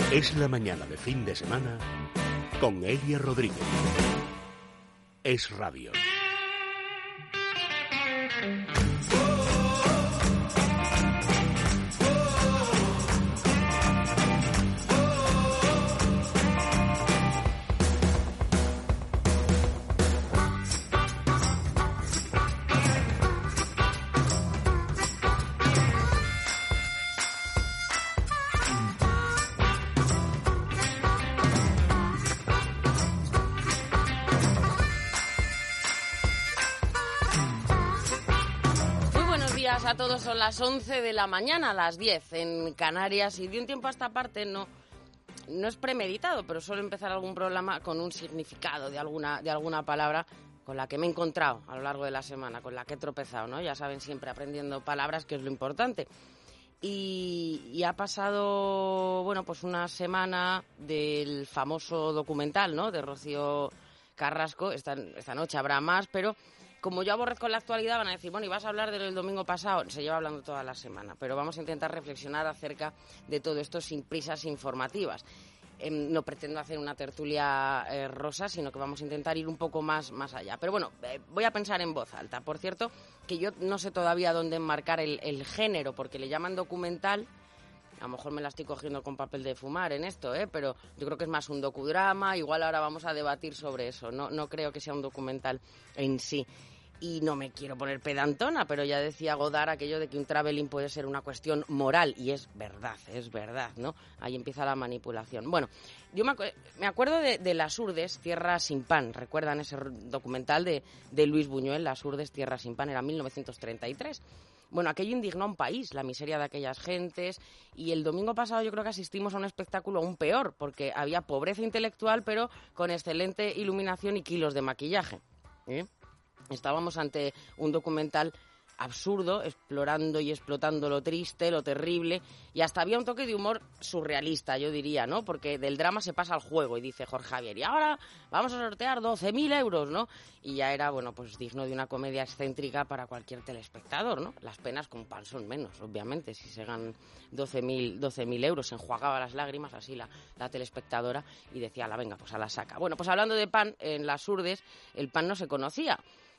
Es la mañana de fin de semana con Elia Rodríguez. Es Radio. A todos, son las 11 de la mañana, las 10 en Canarias, y de un tiempo a esta parte no es premeditado, pero suelo empezar algún programa con un significado de alguna palabra con la que me he encontrado a lo largo de la semana, con la que he tropezado, ¿no? Ya saben, siempre aprendiendo palabras, que es lo importante. Y ha pasado, bueno, pues una semana del famoso documental, ¿no?, de Rocío Carrasco. Esta noche habrá más, pero como yo aborrezco la actualidad, van a decir, bueno, ¿y vas a hablar del domingo pasado? Se lleva hablando toda la semana, pero vamos a intentar reflexionar acerca de todo esto sin prisas informativas. No pretendo hacer una tertulia rosa, sino que vamos a intentar ir un poco más allá. Pero bueno, voy a pensar en voz alta. Por cierto, que yo no sé todavía dónde enmarcar el género, porque le llaman documental. A lo mejor me la estoy cogiendo con papel de fumar en esto, pero yo creo que es más un docudrama. Igual ahora vamos a debatir sobre eso. No creo que sea un documental en sí. Y no me quiero poner pedantona, pero ya decía Godard aquello de que un travelling puede ser una cuestión moral, y es verdad, ¿no? Ahí empieza la manipulación. Bueno, yo me acuerdo de Las Urdes, Tierra sin pan. ¿Recuerdan ese documental de Luis Buñuel, Las Urdes, Tierra sin pan? Era 1933. Bueno, aquello indignó a un país, la miseria de aquellas gentes, y el domingo pasado yo creo que asistimos a un espectáculo aún peor, porque había pobreza intelectual, pero con excelente iluminación y kilos de maquillaje, ¿eh? Estábamos ante un documental absurdo, explorando y explotando lo triste, lo terrible, y hasta había un toque de humor surrealista, yo diría, ¿no? Porque del drama se pasa al juego, y dice Jorge Javier, y ahora vamos a sortear 12.000 euros, ¿no? Y ya era, bueno, pues digno de una comedia excéntrica para cualquier telespectador, ¿no? Las penas con pan son menos, obviamente, si se ganan 12.000 euros. Se enjuagaba las lágrimas así la telespectadora y decía, venga, pues a la saca. Bueno, pues hablando de pan, en Las Urdes el pan no se conocía.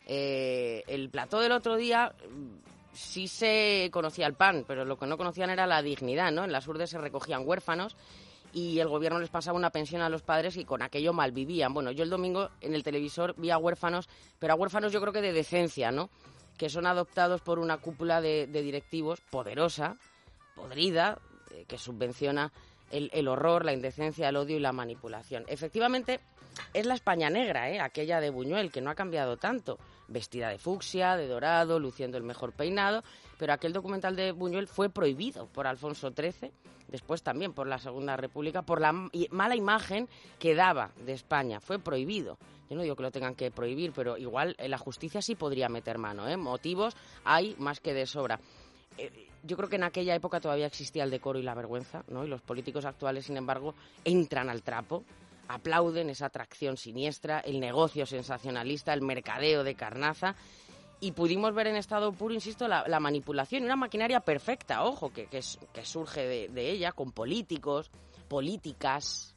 El plató del otro día sí se conocía el pan, pero lo que no conocían era la dignidad, ¿no? En Las Urdes se recogían huérfanos y el gobierno les pasaba una pensión a los padres y con aquello malvivían. Bueno, yo el domingo en el televisor vi a huérfanos, pero a huérfanos yo creo que de decencia, ¿no? Que son adoptados por una cúpula de directivos poderosa, podrida, que subvenciona el horror, la indecencia, el odio y la manipulación. Efectivamente, es la España negra, aquella de Buñuel, que no ha cambiado tanto, vestida de fucsia, de dorado, luciendo el mejor peinado, pero aquel documental de Buñuel fue prohibido por Alfonso XIII, después también por la Segunda República, por la mala imagen que daba de España, fue prohibido. Yo no digo que lo tengan que prohibir, pero igual la justicia sí podría meter mano, motivos hay más que de sobra. Yo creo que en aquella época todavía existía el decoro y la vergüenza, ¿no? Y los políticos actuales, sin embargo, entran al trapo, aplauden esa atracción siniestra, el negocio sensacionalista, el mercadeo de carnaza, y pudimos ver en estado puro, insisto, la manipulación, una maquinaria perfecta, ojo, que surge de ella, con políticos, políticas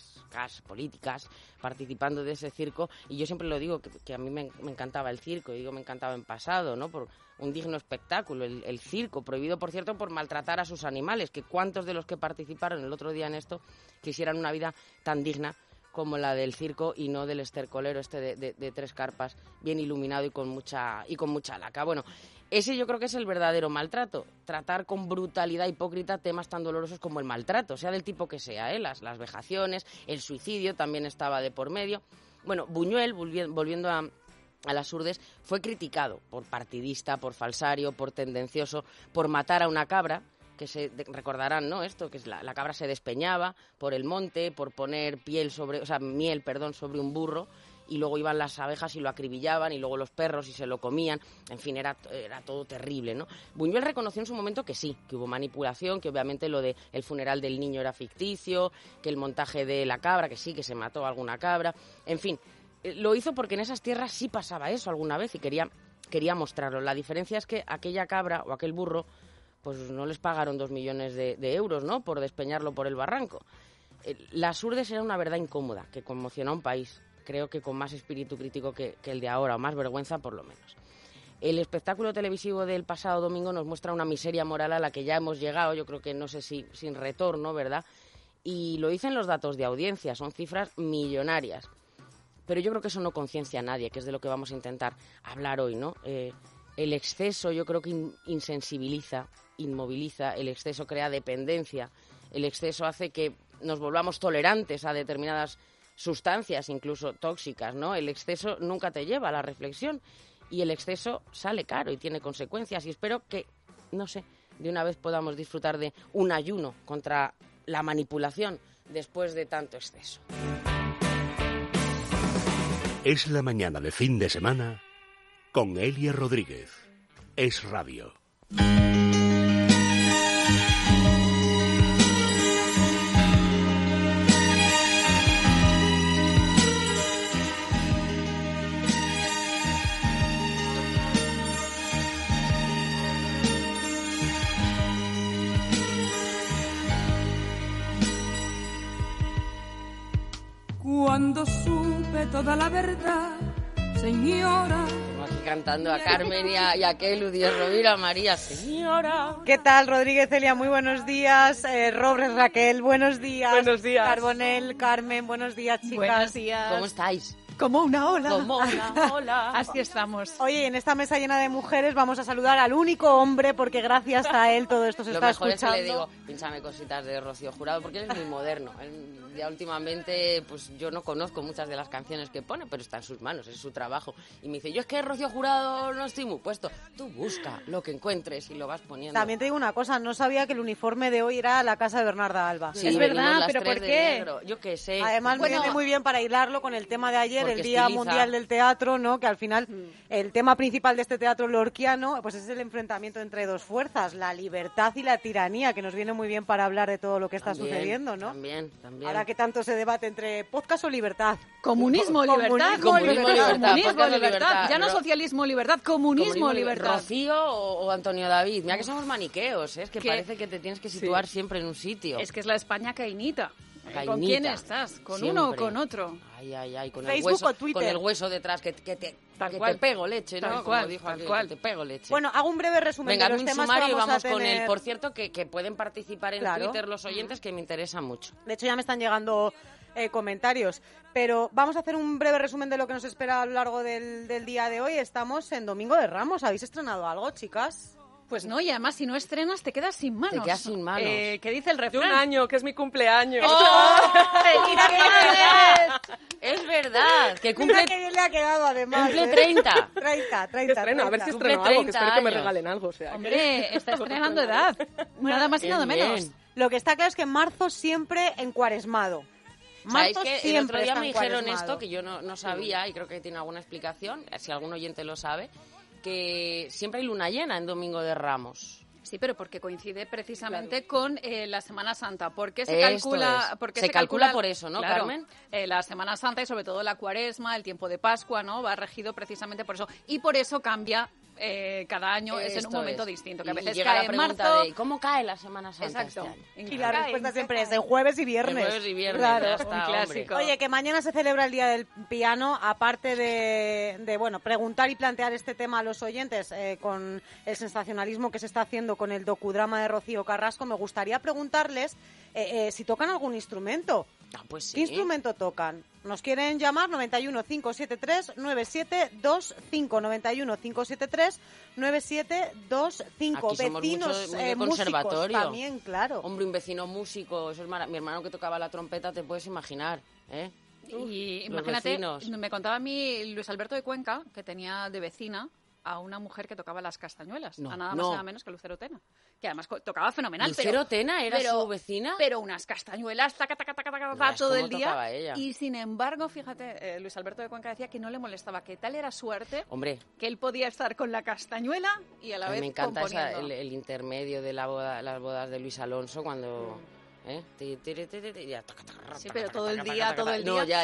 participando de ese circo. Y yo siempre lo digo, que a mí me encantaba el circo, y digo me encantaba en pasado, ¿no? Por un digno espectáculo, el circo, prohibido, por cierto, por maltratar a sus animales, que cuántos de los que participaron el otro día en esto quisieran una vida tan digna como la del circo y no del estercolero de 3 carpas, bien iluminado y con mucha laca. Bueno, ese yo creo que es el verdadero maltrato, tratar con brutalidad hipócrita temas tan dolorosos como el maltrato, sea del tipo que sea, las vejaciones, el suicidio también estaba de por medio. Bueno, Buñuel, volviendo a Las Urdes, fue criticado por partidista, por falsario, por tendencioso, por matar a una cabra, que recordarán, ¿no? Esto, que es la cabra se despeñaba por el monte, por poner miel sobre un burro, y luego iban las abejas y lo acribillaban, y luego los perros y se lo comían. En fin, era todo terrible, ¿no? Buñuel reconoció en su momento que sí, que hubo manipulación, que obviamente lo de el funeral del niño era ficticio, que el montaje de la cabra, que sí, que se mató a alguna cabra. En fin, lo hizo porque en esas tierras sí pasaba eso alguna vez y quería mostrarlo. La diferencia es que aquella cabra o aquel burro, pues no les pagaron 2 millones de euros, ¿no?, por despeñarlo por el barranco. Las Urdes era una verdad incómoda que conmocionó a un país, creo que con más espíritu crítico que el de ahora, o más vergüenza por lo menos. El espectáculo televisivo del pasado domingo nos muestra una miseria moral a la que ya hemos llegado, yo creo que no sé si sin retorno, ¿verdad? Y lo dicen los datos de audiencia, son cifras millonarias. Pero yo creo que eso no conciencia a nadie, que es de lo que vamos a intentar hablar hoy, ¿no? El exceso yo creo que insensibiliza, inmoviliza, el exceso crea dependencia, el exceso hace que nos volvamos tolerantes a determinadas sustancias, incluso tóxicas, ¿no? El exceso nunca te lleva a la reflexión y el exceso sale caro y tiene consecuencias. Y espero que, no sé, de una vez podamos disfrutar de un ayuno contra la manipulación después de tanto exceso. Es la mañana de fin de semana con Elia Rodríguez. Es Radio. Cuando supe toda la verdad, señora. Estamos aquí cantando a Carmen y a Kelu, Dios Rovira, María, señora. ¿Qué tal, Rodríguez, Celia? Muy buenos días. Robles, Raquel, buenos días. Buenos días. Carbonell, Carmen, buenos días, chicas. Buenos días. ¿Cómo estáis? Como una ola. Como una ola. Así estamos. Oye, en esta mesa llena de mujeres vamos a saludar al único hombre, porque gracias a él todo esto se Lo está mejor escuchando. es que le digo, pínchame cositas de Rocío Jurado, porque él es muy moderno. Ya últimamente, pues yo no conozco muchas de las canciones que pone, pero está en sus manos, es su trabajo. Y me dice, yo es que Rocío Jurado no estoy muy puesto. Tú busca lo que encuentres y lo vas poniendo. También te digo una cosa, no sabía que el uniforme de hoy era la casa de Bernarda Alba. Sí, Es venimos verdad, las pero tres ¿por de qué? negro. Yo qué sé. Además, Bueno, viene muy bien para hilarlo con el tema de ayer, Porque el Día estiliza. Mundial del Teatro, ¿no? Que al final el tema principal de este teatro lorquiano pues es el enfrentamiento entre dos fuerzas, la libertad y la tiranía, que nos viene muy bien para hablar de todo lo que está También, sucediendo, ¿no? También. Ahora que tanto se debate entre podcast o libertad. Comunismo, libertad. Comunismo, libertad. Comunismo, Podcast, libertad. Ya no Ro- socialismo, libertad. Comunismo, libertad. Rocío o Antonio David. Mira que somos maniqueos, ¿eh? Es que ¿Qué? parece que te tienes que situar siempre en un sitio. Es que es la España cainita. ¿Con Cainita. quién estás? ¿Con Siempre. uno o con otro? Ay, con Facebook el hueso, o Twitter. con el hueso detrás, que te cual. pego leche, ¿no? Tal Como cual, dijo tal aquel, cual. que te pego leche. Bueno, hago un breve resumen venga, de hazme los un temas que sumario y vamos vamos a con tener. él. Por cierto, que pueden participar en Claro. Twitter los oyentes, que me interesa mucho. De hecho, ya me están llegando comentarios. Pero vamos a hacer un breve resumen de lo que nos espera a lo largo del día de hoy. Estamos en Domingo de Ramos. ¿Habéis estrenado algo, chicas? Pues no, y además si no estrenas te quedas sin manos. Te quedas sin manos. ¿Qué dice el De refrán? un año, que es mi cumpleaños. ¡Feliz Navidad! Es verdad, que Mira cumple, que bien le ha quedado, además. cumple ¿eh? 30. 30. Estreno, a ver si Cumple estreno algo, que 30 espero que me años. regalen algo. O sea, que- Hombre, está estrenando edad. Nada más y nada Bien, menos. bien. Lo que está claro es que marzo siempre encuaresmado. ¿Sabéis Marzo que el siempre otro día está me dijeron encuaresmado. esto, que yo no sabía, y creo que tiene alguna explicación, si algún oyente lo sabe, que siempre hay luna llena en Domingo de Ramos. Sí, pero porque coincide precisamente con la Semana Santa. ¿Por qué se Esto calcula? es. Porque Se calcula por eso, ¿no, Claro, Carmen? la Semana Santa y sobre todo la Cuaresma, el tiempo de Pascua, ¿no? Va regido precisamente por eso. Y por eso cambia cada año, es en un Esto momento es. distinto. Que a Y veces llega cae la en pregunta marzo. de ¿cómo cae la Semana Santa Exacto. este año? Y la respuesta siempre es de jueves y viernes. De jueves y viernes, Claro. ya está, un hombre. clásico. Oye, que mañana se celebra el Día del Piano, aparte de bueno, preguntar y plantear este tema a los oyentes con el sensacionalismo que se está haciendo con el docudrama de Rocío Carrasco, me gustaría preguntarles si tocan algún instrumento. Ah, pues sí. ¿Qué instrumento tocan? Nos quieren llamar 91 573 9725 91 573 9725. Aquí somos Vecinos muy de músicos conservatorio. también, claro. Hombre, un vecino músico, eso es mi hermano que tocaba la trompeta, te puedes imaginar, ¿eh? Y los imagínate, vecinos. me contaba a mí Luis Alberto de Cuenca, que tenía de vecina a una mujer que tocaba las castañuelas, No, a nada más no. y nada menos que Lucero Tena, que además tocaba fenomenal. ¿Lucero Tena era su vecina? Pero unas castañuelas, taca, taca, taca, taca, Verás todo cómo el día. tocaba ella. Y sin embargo, fíjate, Luis Alberto de Cuenca decía que no le molestaba, que tal era suerte Hombre, que él podía estar con la castañuela y a la a mí vez me encanta componiendo. el intermedio de las bodas de Luis Alonso cuando... ¿eh? Sí, pero todo el día, todo el No, día. ya.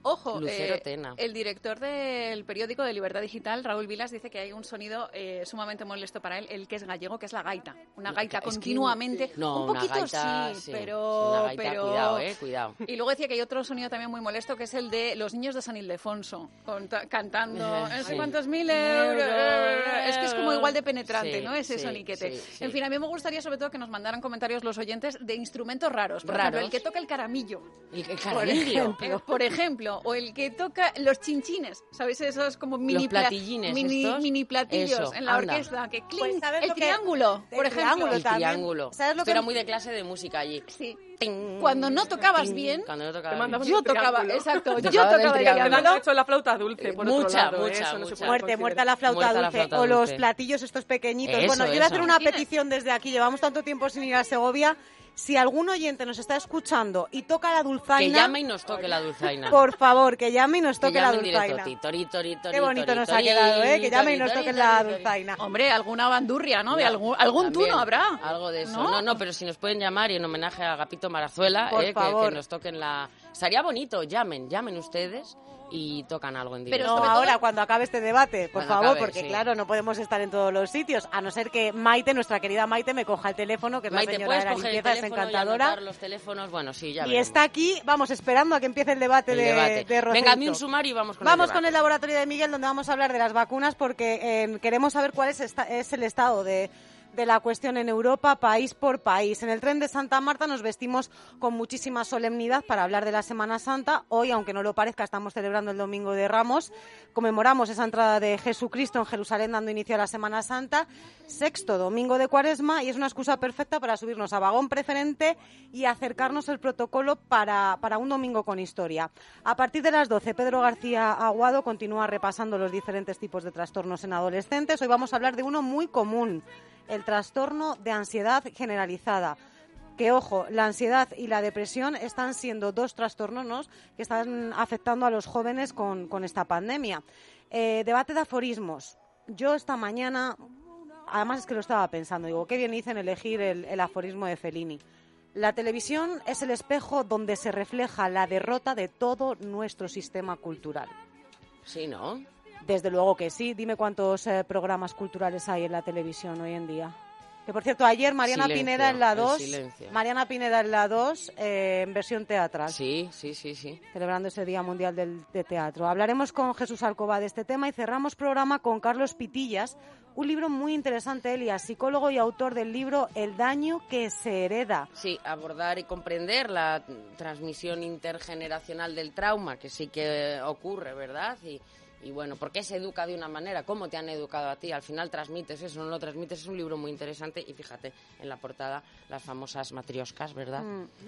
Ojo, Lucero Tena. el director del periódico de Libertad Digital, Raúl Vilas, dice que hay un sonido sumamente molesto para él, el que es gallego, que es la gaita. Una gaita Es que continuamente. no, un poquito una gaita, sí, sí, pero... una gaita, cuidado. Y luego decía que hay otro sonido también muy molesto, que es el de los niños de San Ildefonso, cantando no sé cuántos mil euros. Es que es como igual de penetrante, Sí, ¿no? Ese sí, soniquete. sí. En fin, a mí me gustaría sobre todo que nos mandaran comentarios los oyentes de instrumentos raros. Por ejemplo, el que toca el caramillo. El caramillo. Por ejemplo, o el que toca los chinchines, ¿sabéis? Esos como mini platillines estos. mini platillos Eso, en la anda. orquesta, que clink, Pues, ¿sabes el lo que- triángulo, por el ejemplo. triángulo El también. triángulo. ¿Sabes lo Esto que- era muy de clase de música allí. Sí. Ting, Cuando no tocabas ting, bien, cuando no Te tocabas mandaban bien. yo tocaba, triángulo. exacto, yo Tocaba del tocaba el triángulo. Me han triángulo. hecho la flauta dulce, por Mucha, otro lado. mucha, Eso no se mucha. puede Muerte, considerar. muerta la flauta Muerta la dulce. flauta O los dulce. platillos estos pequeñitos. Eso, Bueno, yo voy a hacer eso. una Chinchines. petición desde aquí. Llevamos tanto tiempo sin ir a Segovia. Si algún oyente nos está escuchando y toca la dulzaina, Que llame y nos toque la dulzaina. por favor, que llame y nos Que toque la llame en directo. dulzaina. Tori, tori, tori, Qué bonito tori, nos ha tori, quedado, ¿eh? Que llame y nos tori, toque tori, la tori. dulzaina. Hombre, alguna bandurria, ¿no? De algún También, tuno habrá. Algo de eso. No, pero si nos pueden llamar y en homenaje a Agapito Marazuela, Por que favor. nos toquen la... Estaría bonito, llamen ustedes y tocan algo en directo. Pero No, sobre todo- ahora, cuando acabe este debate, por Cuando favor, acabe, porque sí. claro, no podemos estar en todos los sitios, a no ser que Maite, nuestra querida Maite, me coja el teléfono, que es Maite, la señora ¿puedes de la coger el limpieza, es teléfono y encantadora. anotar los teléfonos? Bueno, sí, ya Y veremos. está aquí, vamos, esperando a que empiece el debate, El de, debate. de Roserito. Venga, hazme un sumario y vamos con Vamos el con debate. el laboratorio de Miguel, donde vamos a hablar de las vacunas, porque queremos saber cuál es el estado de la cuestión en Europa, país por país. En el tren de Santa Marta nos vestimos con muchísima solemnidad para hablar de la Semana Santa. Hoy, aunque no lo parezca, estamos celebrando el Domingo de Ramos. Conmemoramos esa entrada de Jesucristo en Jerusalén dando inicio a la Semana Santa. Sexto domingo de Cuaresma, y es una excusa perfecta para subirnos a vagón preferente y acercarnos el protocolo para un domingo con historia. A partir de las 12, Pedro García Aguado continúa repasando los diferentes tipos de trastornos en adolescentes. Hoy vamos a hablar de uno muy común, el trastorno de ansiedad generalizada. Que, ojo, la ansiedad y la depresión están siendo dos trastornos que están afectando a los jóvenes con esta pandemia. Debate de aforismos. Yo esta mañana, además es que lo estaba pensando, digo, qué bien hice en elegir el aforismo de Fellini. La televisión es el espejo donde se refleja la derrota de todo nuestro sistema cultural. Sí, ¿no? Desde luego que sí. Dime cuántos programas culturales hay en la televisión hoy en día. Que por cierto, ayer Mariana Silencio, Pineda en la el 2, silencio. Mariana Pineda en la 2, en versión teatral, Sí. celebrando ese Día Mundial de Teatro. Hablaremos con Jesús Alcoba de este tema y cerramos programa con Carlos Pitillas, un libro muy interesante, Elias, psicólogo y autor del libro El daño que se hereda. Sí, abordar y comprender la transmisión intergeneracional del trauma, que sí que ocurre, ¿verdad? Y bueno, ¿por qué se educa de una manera? ¿Cómo te han educado a ti? Al final transmites eso, no lo transmites. Es un libro muy interesante y fíjate, en la portada, las famosas matrioscas, ¿verdad?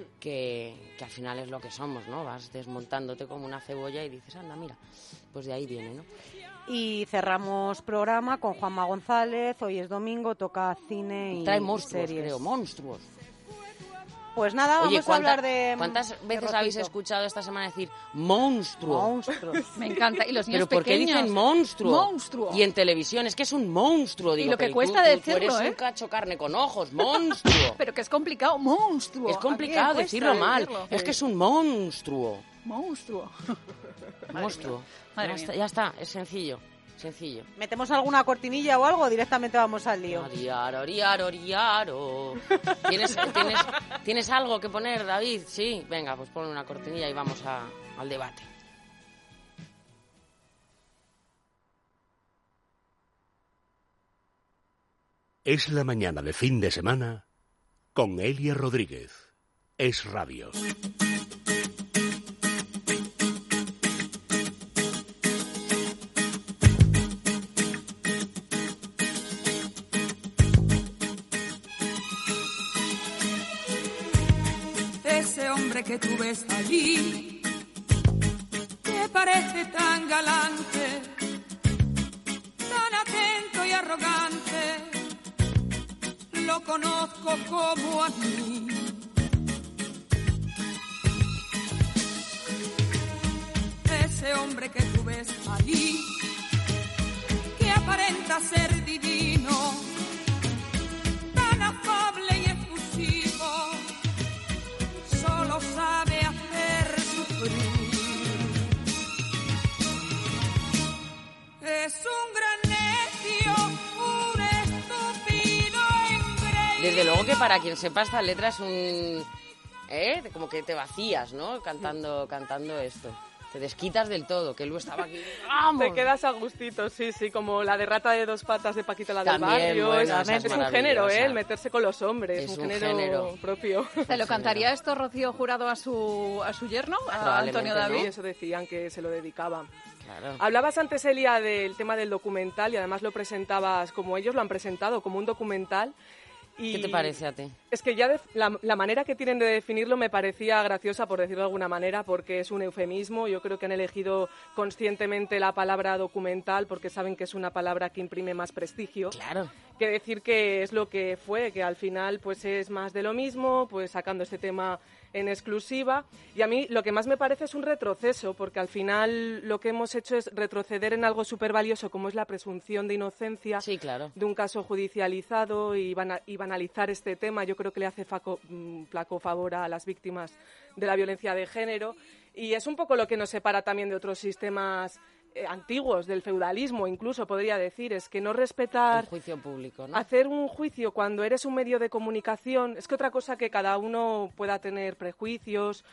Que al final es lo que somos, ¿no? Vas desmontándote como una cebolla y dices, anda, mira, pues de ahí viene, ¿no? Y cerramos programa con Juanma González. Hoy es domingo, toca cine y Trae monstruos, series. creo, monstruos. Pues nada, Oye, vamos a hablar de... ¿cuántas de veces Rocito. habéis escuchado esta semana decir monstruo? Monstruos. Me encanta. Y los niños ¿Pero por qué pequeños. dicen monstruo? Monstruo. Y en televisión, es que es un monstruo. Digo, lo que pero cuesta tú decirlo, eres un ¿eh? cacho carne con ojos, monstruo. Pero que es complicado. Monstruo. Es ¿A complicado quién cuesta decirlo mal. decirlo? Es que es un monstruo. Monstruo. Monstruo. Madre Ya está, es sencillo. Sencillo. ¿Metemos alguna cortinilla o algo o directamente vamos al lío? Oriaro, oriaro, oriaro. ¿Tienes algo que poner, David? Sí. Venga, pues pon una cortinilla y vamos al debate. Es la mañana de fin de semana con Elia Rodríguez. Es Radio. Ese hombre que tú ves allí, que parece tan galante, tan atento y arrogante, lo conozco como a mí. Ese hombre que tú ves allí, que aparenta ser divino, tan afable y efusivo, solo sabe hacer sufrir. Desde luego que para quien sepa esta letra es un... como que te vacías, ¿no? Cantando esto. Te desquitas del todo, que Lu estaba aquí. ¡Vamos! Te quedas a gustito, sí, como la de Rata de dos patas de Paquita la del También, barrio. bueno, es un género, el meterse con los hombres, Es un un género género propio. ¿Te lo cantaría esto Rocío Jurado a su yerno, a Antonio Probablemente, David? Sí, eso decían que se lo dedicaba. Claro. Hablabas antes, Elia, del tema del documental y además lo presentabas como ellos lo han presentado, como un documental. Y ¿Qué te parece a ti? es que ya la manera que tienen de definirlo me parecía graciosa, por decirlo de alguna manera, porque es un eufemismo. Yo creo que han elegido conscientemente la palabra documental porque saben que es una palabra que imprime más prestigio. Claro. Que decir que es lo que fue, que al final pues es más de lo mismo, pues sacando este tema en exclusiva. Y a mí lo que más me parece es un retroceso, porque al final lo que hemos hecho es retroceder en algo súper valioso como es la presunción de inocencia Sí, claro. de un caso judicializado y banalizar este tema. Yo creo que le hace flaco favor a las víctimas de la violencia de género y es un poco lo que nos separa también de otros sistemas antiguos, del feudalismo incluso, podría decir, es que no respetar... El juicio público, ¿no? Hacer un juicio cuando eres un medio de comunicación, es que otra cosa que cada uno pueda tener prejuicios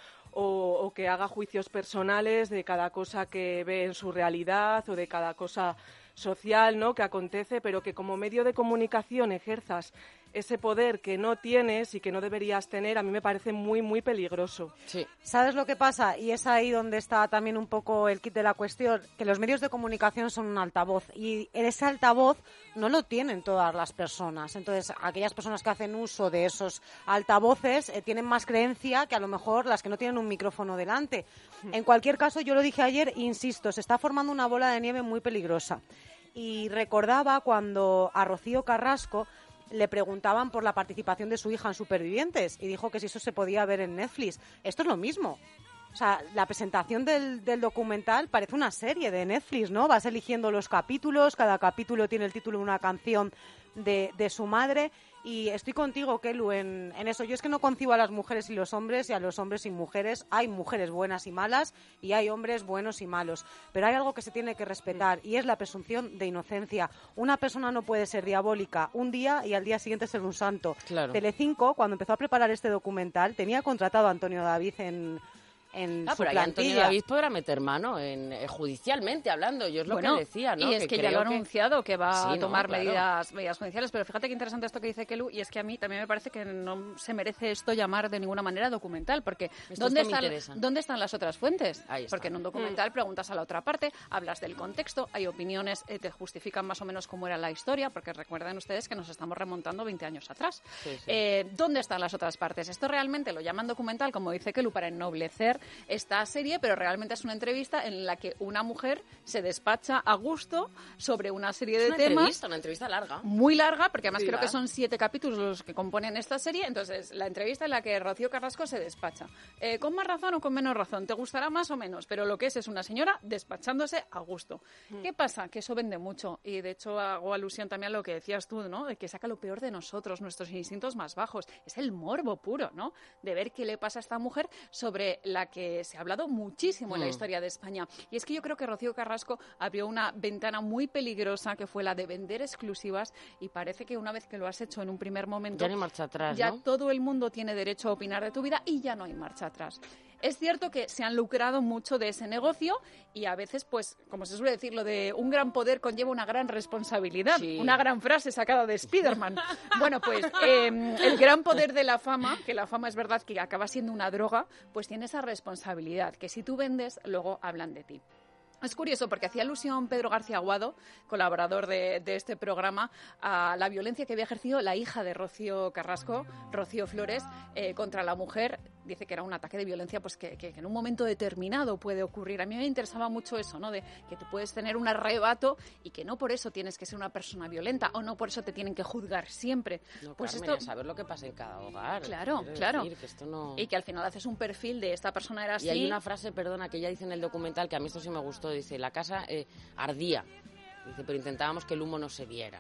o que haga juicios personales de cada cosa que ve en su realidad o de cada cosa social, ¿no?, que acontece, pero que como medio de comunicación ejerzas ese poder que no tienes y que no deberías tener, a mí me parece muy, muy peligroso. Sí. ¿Sabes lo que pasa? Y es ahí donde está también un poco el kit de la cuestión, que los medios de comunicación son un altavoz y ese altavoz no lo tienen todas las personas. Entonces, aquellas personas que hacen uso de esos altavoces tienen más creencia que a lo mejor las que no tienen un micrófono delante. En cualquier caso, yo lo dije ayer, insisto, se está formando una bola de nieve muy peligrosa. Y recordaba cuando a Rocío Carrasco le preguntaban por la participación de su hija en Supervivientes y dijo que si eso se podía ver en Netflix. Esto es lo mismo. O sea, la presentación del documental parece una serie de Netflix, ¿no? Vas eligiendo los capítulos, cada capítulo tiene el título de una canción de su madre. Y estoy contigo, Kelu, en eso. Yo es que no concibo a las mujeres y los hombres y a los hombres y mujeres. Hay mujeres buenas y malas y hay hombres buenos y malos. Pero hay algo que se tiene que respetar y es la presunción de inocencia. Una persona no puede ser diabólica un día y al día siguiente ser un santo. Claro. Telecinco, cuando empezó a preparar este documental, tenía contratado a Antonio David en su pero ahí plantilla. Antonio David podrá meter mano judicialmente hablando, yo es lo que decía, ¿no? Y es que ya lo ha anunciado que va Sí, a tomar claro. medidas judiciales, pero fíjate qué interesante esto que dice Kelu, y es que a mí también me parece que no se merece esto llamar de ninguna manera documental, porque ¿dónde están las otras fuentes? Ahí está. Porque en un documental preguntas a la otra parte, hablas del contexto, hay opiniones, te justifican más o menos cómo era la historia, porque recuerden ustedes que nos estamos remontando 20 años atrás. Sí, sí. ¿Dónde están las otras partes? Esto realmente lo llaman documental, como dice Kelu, para ennoblecer esta serie, pero realmente es una entrevista en la que una mujer se despacha a gusto sobre una serie de temas. Una entrevista larga. Muy larga, porque además Sí, creo que ¿verdad? son 7 capítulos los que componen esta serie. Entonces, la entrevista en la que Rocío Carrasco se despacha. ¿Con más razón o con menos razón? ¿Te gustará más o menos? Pero lo que es una señora despachándose a gusto. ¿Qué pasa? Que eso vende mucho. Y de hecho hago alusión también a lo que decías tú, ¿no? De que saca lo peor de nosotros, nuestros instintos más bajos. Es el morbo puro, ¿no? De ver qué le pasa a esta mujer sobre la que se ha hablado muchísimo en la historia de España. Y es que yo creo que Rocío Carrasco abrió una ventana muy peligrosa, que fue la de vender exclusivas, y parece que una vez que lo has hecho en un primer momento, Ya no hay marcha atrás, ya ¿no? todo el mundo tiene derecho a opinar de tu vida y ya no hay marcha atrás. Es cierto que se han lucrado mucho de ese negocio y a veces, pues, como se suele decir, lo de un gran poder conlleva una gran responsabilidad. Sí. Una gran frase sacada de Spiderman. Bueno, pues el gran poder de la fama, que la fama es verdad que acaba siendo una droga, pues tiene esa responsabilidad, que si tú vendes, luego hablan de ti. Es curioso porque hacía alusión Pedro García Aguado, colaborador de este programa, a la violencia que había ejercido la hija de Rocío Carrasco, Rocío Flores, contra la mujer. Dice que era un ataque de violencia pues que en un momento determinado puede ocurrir. A mí me interesaba mucho eso, ¿no? De que tú puedes tener un arrebato y que no por eso tienes que ser una persona violenta o no por eso te tienen que juzgar siempre. No, pues Carmen, esto, a saber lo que pasa en cada hogar. Claro, Quiero claro. decir que esto no... Y que al final haces un perfil de esta persona era así. Y hay una frase, perdona, que ella dice en el documental, que a mí esto sí me gustó, dice, la casa ardía, dice, pero intentábamos que el humo no se viera.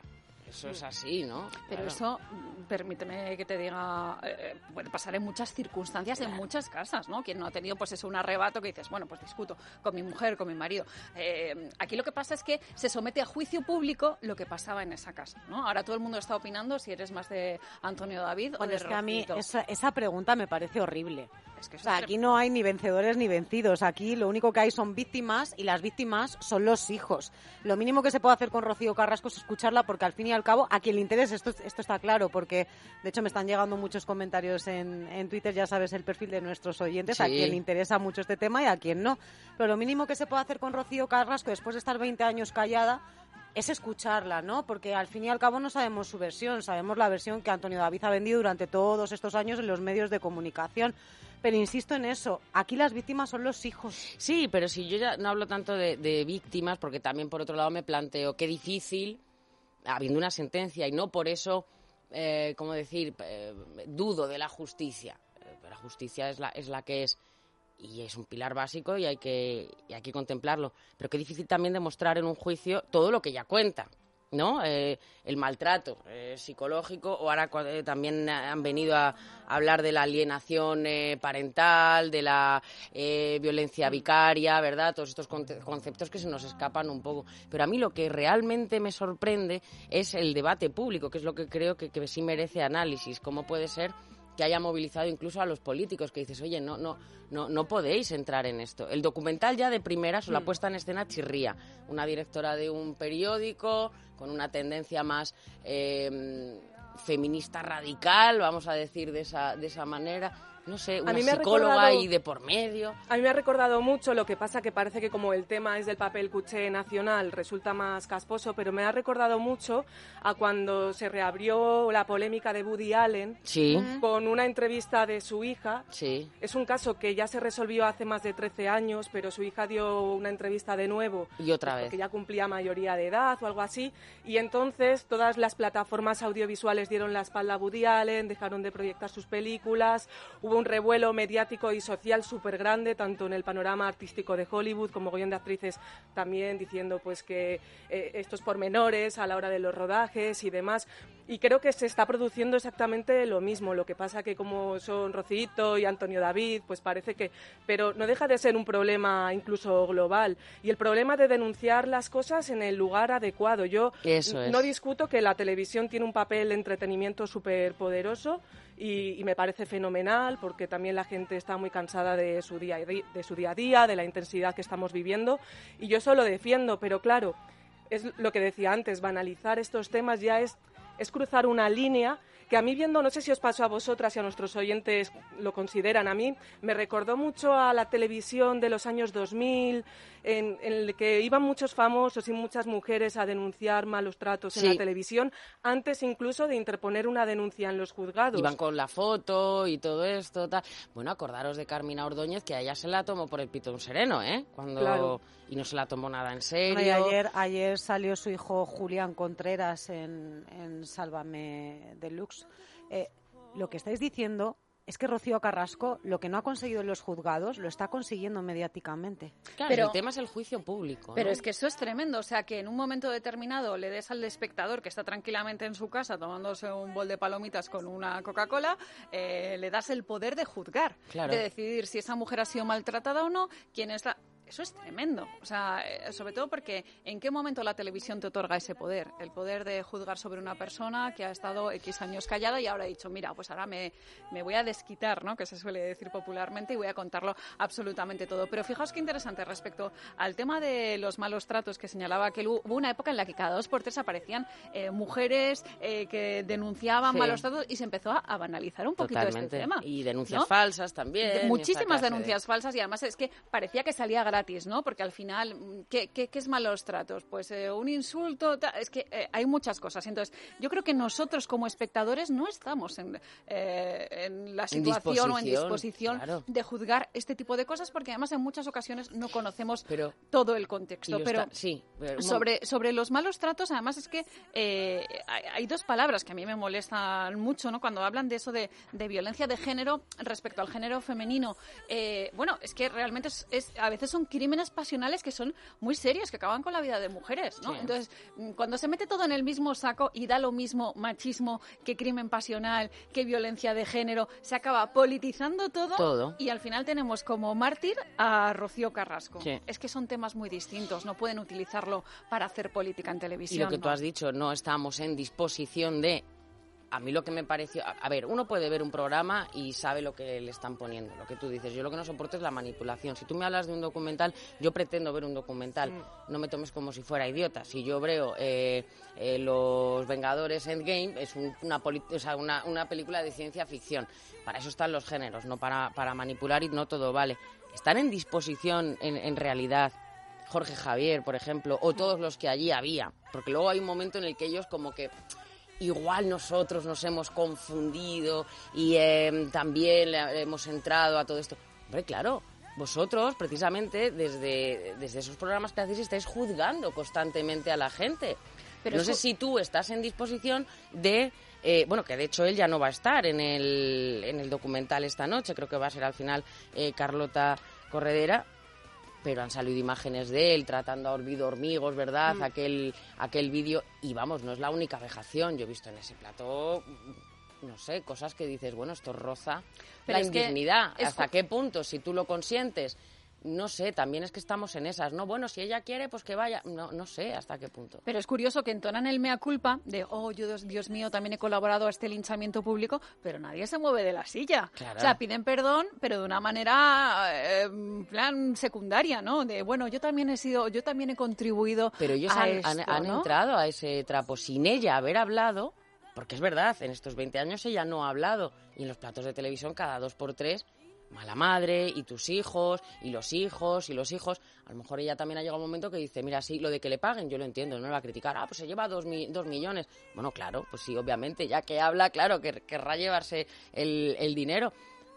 Eso es así, ¿no? Pero Claro. eso, permíteme que te diga, puede pasar en muchas circunstancias, en muchas casas, ¿no? Quien no ha tenido, pues eso, un arrebato que dices, bueno, pues discuto con mi mujer, con mi marido. Aquí lo que pasa es que se somete a juicio público lo que pasaba en esa casa, ¿no? Ahora todo el mundo está opinando si eres más de Antonio David o Bueno, de es que a mí Rocito. esa pregunta me parece horrible. Es que O eso sea, es aquí no hay ni vencedores ni vencidos. Aquí lo único que hay son víctimas y las víctimas son los hijos. Lo mínimo que se puede hacer con Rocío Carrasco es escucharla porque al fin y al cabo a quien le interese esto está claro porque de hecho me están llegando muchos comentarios en Twitter, ya sabes el perfil de nuestros oyentes, Sí. a quien le interesa mucho este tema y a quien no. Pero lo mínimo que se puede hacer con Rocío Carrasco después de estar 20 años callada es escucharla, ¿no? Porque al fin y al cabo no sabemos su versión, sabemos la versión que Antonio David ha vendido durante todos estos años en los medios de comunicación. Pero insisto en eso, aquí las víctimas son los hijos. Sí, pero si yo ya no hablo tanto de víctimas, porque también por otro lado me planteo qué difícil, habiendo una sentencia, y no por eso, ¿cómo decir?, dudo de la justicia. La justicia es la que es, y es un pilar básico y hay que contemplarlo. Pero qué difícil también demostrar en un juicio todo lo que ya cuenta, ¿no? El maltrato psicológico, o ahora también han venido a hablar de la alienación parental, de la violencia vicaria, ¿verdad? Todos estos conceptos que se nos escapan un poco. Pero a mí lo que realmente me sorprende es el debate público, que es lo que creo que sí merece análisis. ¿Cómo puede ser que haya movilizado incluso a los políticos, que dices, oye, no podéis entrar en esto? El documental ya de primeras, o la puesta en escena, chirría. Una directora de un periódico con una tendencia más feminista radical, vamos a decir de esa manera. No sé, una psicóloga ahí de por medio. A mí me ha recordado mucho, lo que pasa que parece que como el tema es del papel cuché nacional resulta más casposo, pero me ha recordado mucho a cuando se reabrió la polémica de Woody Allen Sí, con una entrevista de su hija. sí. Es un caso que ya se resolvió hace más de 13 años, pero su hija dio una entrevista de nuevo. Y otra vez. Porque ya cumplía mayoría de edad o algo así. Y entonces todas las plataformas audiovisuales dieron la espalda a Woody Allen, dejaron de proyectar sus películas. Hubo un revuelo mediático y social súper grande, tanto en el panorama artístico de Hollywood como mogollón de actrices también diciendo pues que estos pormenores a la hora de los rodajes y demás. Y creo que se está produciendo exactamente lo mismo. Lo que pasa que como son Rocito y Antonio David, pues parece que... Pero no deja de ser un problema incluso global. Y el problema de denunciar las cosas en el lugar adecuado. Yo no discuto que la televisión tiene un papel de entretenimiento súper poderoso y me parece fenomenal porque también la gente está muy cansada de su día a día, de la intensidad que estamos viviendo. Y yo eso lo defiendo, pero claro, es lo que decía antes, banalizar estos temas ya es cruzar una línea que a mí viendo, no sé si os pasó a vosotras y a nuestros oyentes lo consideran, a mí me recordó mucho a la televisión de los años 2000, en el que iban muchos famosos y muchas mujeres a denunciar malos tratos en la televisión, antes incluso de interponer una denuncia en los juzgados. Iban con la foto y todo esto, tal. Bueno, acordaros de Carmina Ordóñez, que a ella se la tomó por el pito un sereno, ¿eh? Claro. Y no se la tomó nada en serio. Bueno, y ayer salió su hijo Julián Contreras en Sálvame Deluxe. Lo que estáis diciendo es que Rocío Carrasco lo que no ha conseguido en los juzgados lo está consiguiendo mediáticamente. Claro, Pero el tema es el juicio público, Pero ¿no? es que eso es tremendo, o sea, que en un momento determinado le des al espectador que está tranquilamente en su casa tomándose un bol de palomitas con una Coca-Cola, le das el poder de juzgar, Claro. de decidir si esa mujer ha sido maltratada o no, quién es la... Eso es tremendo, o sea, sobre todo porque ¿en qué momento la televisión te otorga ese poder? El poder de juzgar sobre una persona que ha estado X años callada y ahora ha dicho, mira, pues ahora me voy a desquitar, ¿no? Que se suele decir popularmente, y voy a contarlo absolutamente todo. Pero fijaos qué interesante respecto al tema de los malos tratos que señalaba que hubo una época en la que cada 2 por 3 aparecían mujeres que denunciaban malos tratos y se empezó a banalizar un poquito Totalmente. este tema. Y denuncias ¿no? falsas también. Muchísimas denuncias falsas y además es que parecía que salía gratis, ¿no? Porque al final, ¿qué es malos tratos? Pues un insulto, es que hay muchas cosas. Entonces, yo creo que nosotros como espectadores no estamos en la situación o en disposición claro. de juzgar este tipo de cosas porque además en muchas ocasiones no conocemos todo el contexto. Pero sobre los malos tratos, además es que hay 2 palabras que a mí me molestan mucho, ¿no? Cuando hablan de eso de violencia de género respecto al género femenino. Bueno, es que realmente a veces son crímenes pasionales que son muy serios, que acaban con la vida de mujeres, ¿no? Sí. Entonces, cuando se mete todo en el mismo saco y da lo mismo machismo que crimen pasional, que violencia de género, se acaba politizando todo. Y al final tenemos como mártir a Rocío Carrasco. Sí. Es que son temas muy distintos, no pueden utilizarlo para hacer política en Y televisión. lo que tú has dicho, no estamos en disposición de... A mí lo que me pareció... A ver, uno puede ver un programa y sabe lo que le están poniendo, lo que tú dices. Yo lo que no soporto es la manipulación. Si tú me hablas de un documental, yo pretendo ver un documental. No me tomes como si fuera idiota. Si yo veo Los Vengadores Endgame, es una película de ciencia ficción. Para eso están los géneros, no para manipular, y no todo vale. Están en disposición, en realidad, Jorge Javier, por ejemplo, o todos los que allí había. Porque luego hay un momento en el que ellos como que... Igual nosotros nos hemos confundido y también le hemos entrado a todo esto. Hombre, claro, vosotros precisamente desde esos programas que hacéis estáis juzgando constantemente a la gente. Pero no sé si tú estás en disposición de... bueno, que de hecho él ya no va a estar en el documental esta noche, creo que va a ser al final Carlota Corredera. Pero han salido imágenes de él tratando a Olvido Hormigos, ¿verdad? Aquel vídeo. Y vamos, no es la única vejación. Yo he visto en ese plató, no sé, cosas que dices, bueno, esto roza la indignidad. ¿Hasta qué punto? Si tú lo consientes, no sé, también es que estamos en esas, ¿no? Bueno, si ella quiere, pues que vaya. No sé hasta qué punto. Pero es curioso que entonan el mea culpa de, yo, Dios mío, también he colaborado a este linchamiento público, pero nadie se mueve de la silla. Claro. O sea, piden perdón, pero de una manera, plan secundaria, ¿no? De, bueno, yo también he contribuido. Pero ellos han entrado a ese trapo sin ella haber hablado, porque es verdad, en estos 20 años ella no ha hablado, y en los platos de televisión cada 2x3... mala madre, y tus hijos, y los hijos, y los hijos. A lo mejor ella también ha llegado un momento que dice, mira, sí, lo de que le paguen, yo lo entiendo, no me va a criticar. Pues se lleva 2 millones. Bueno, claro, pues sí, obviamente, ya que habla, claro, que querrá llevarse el dinero.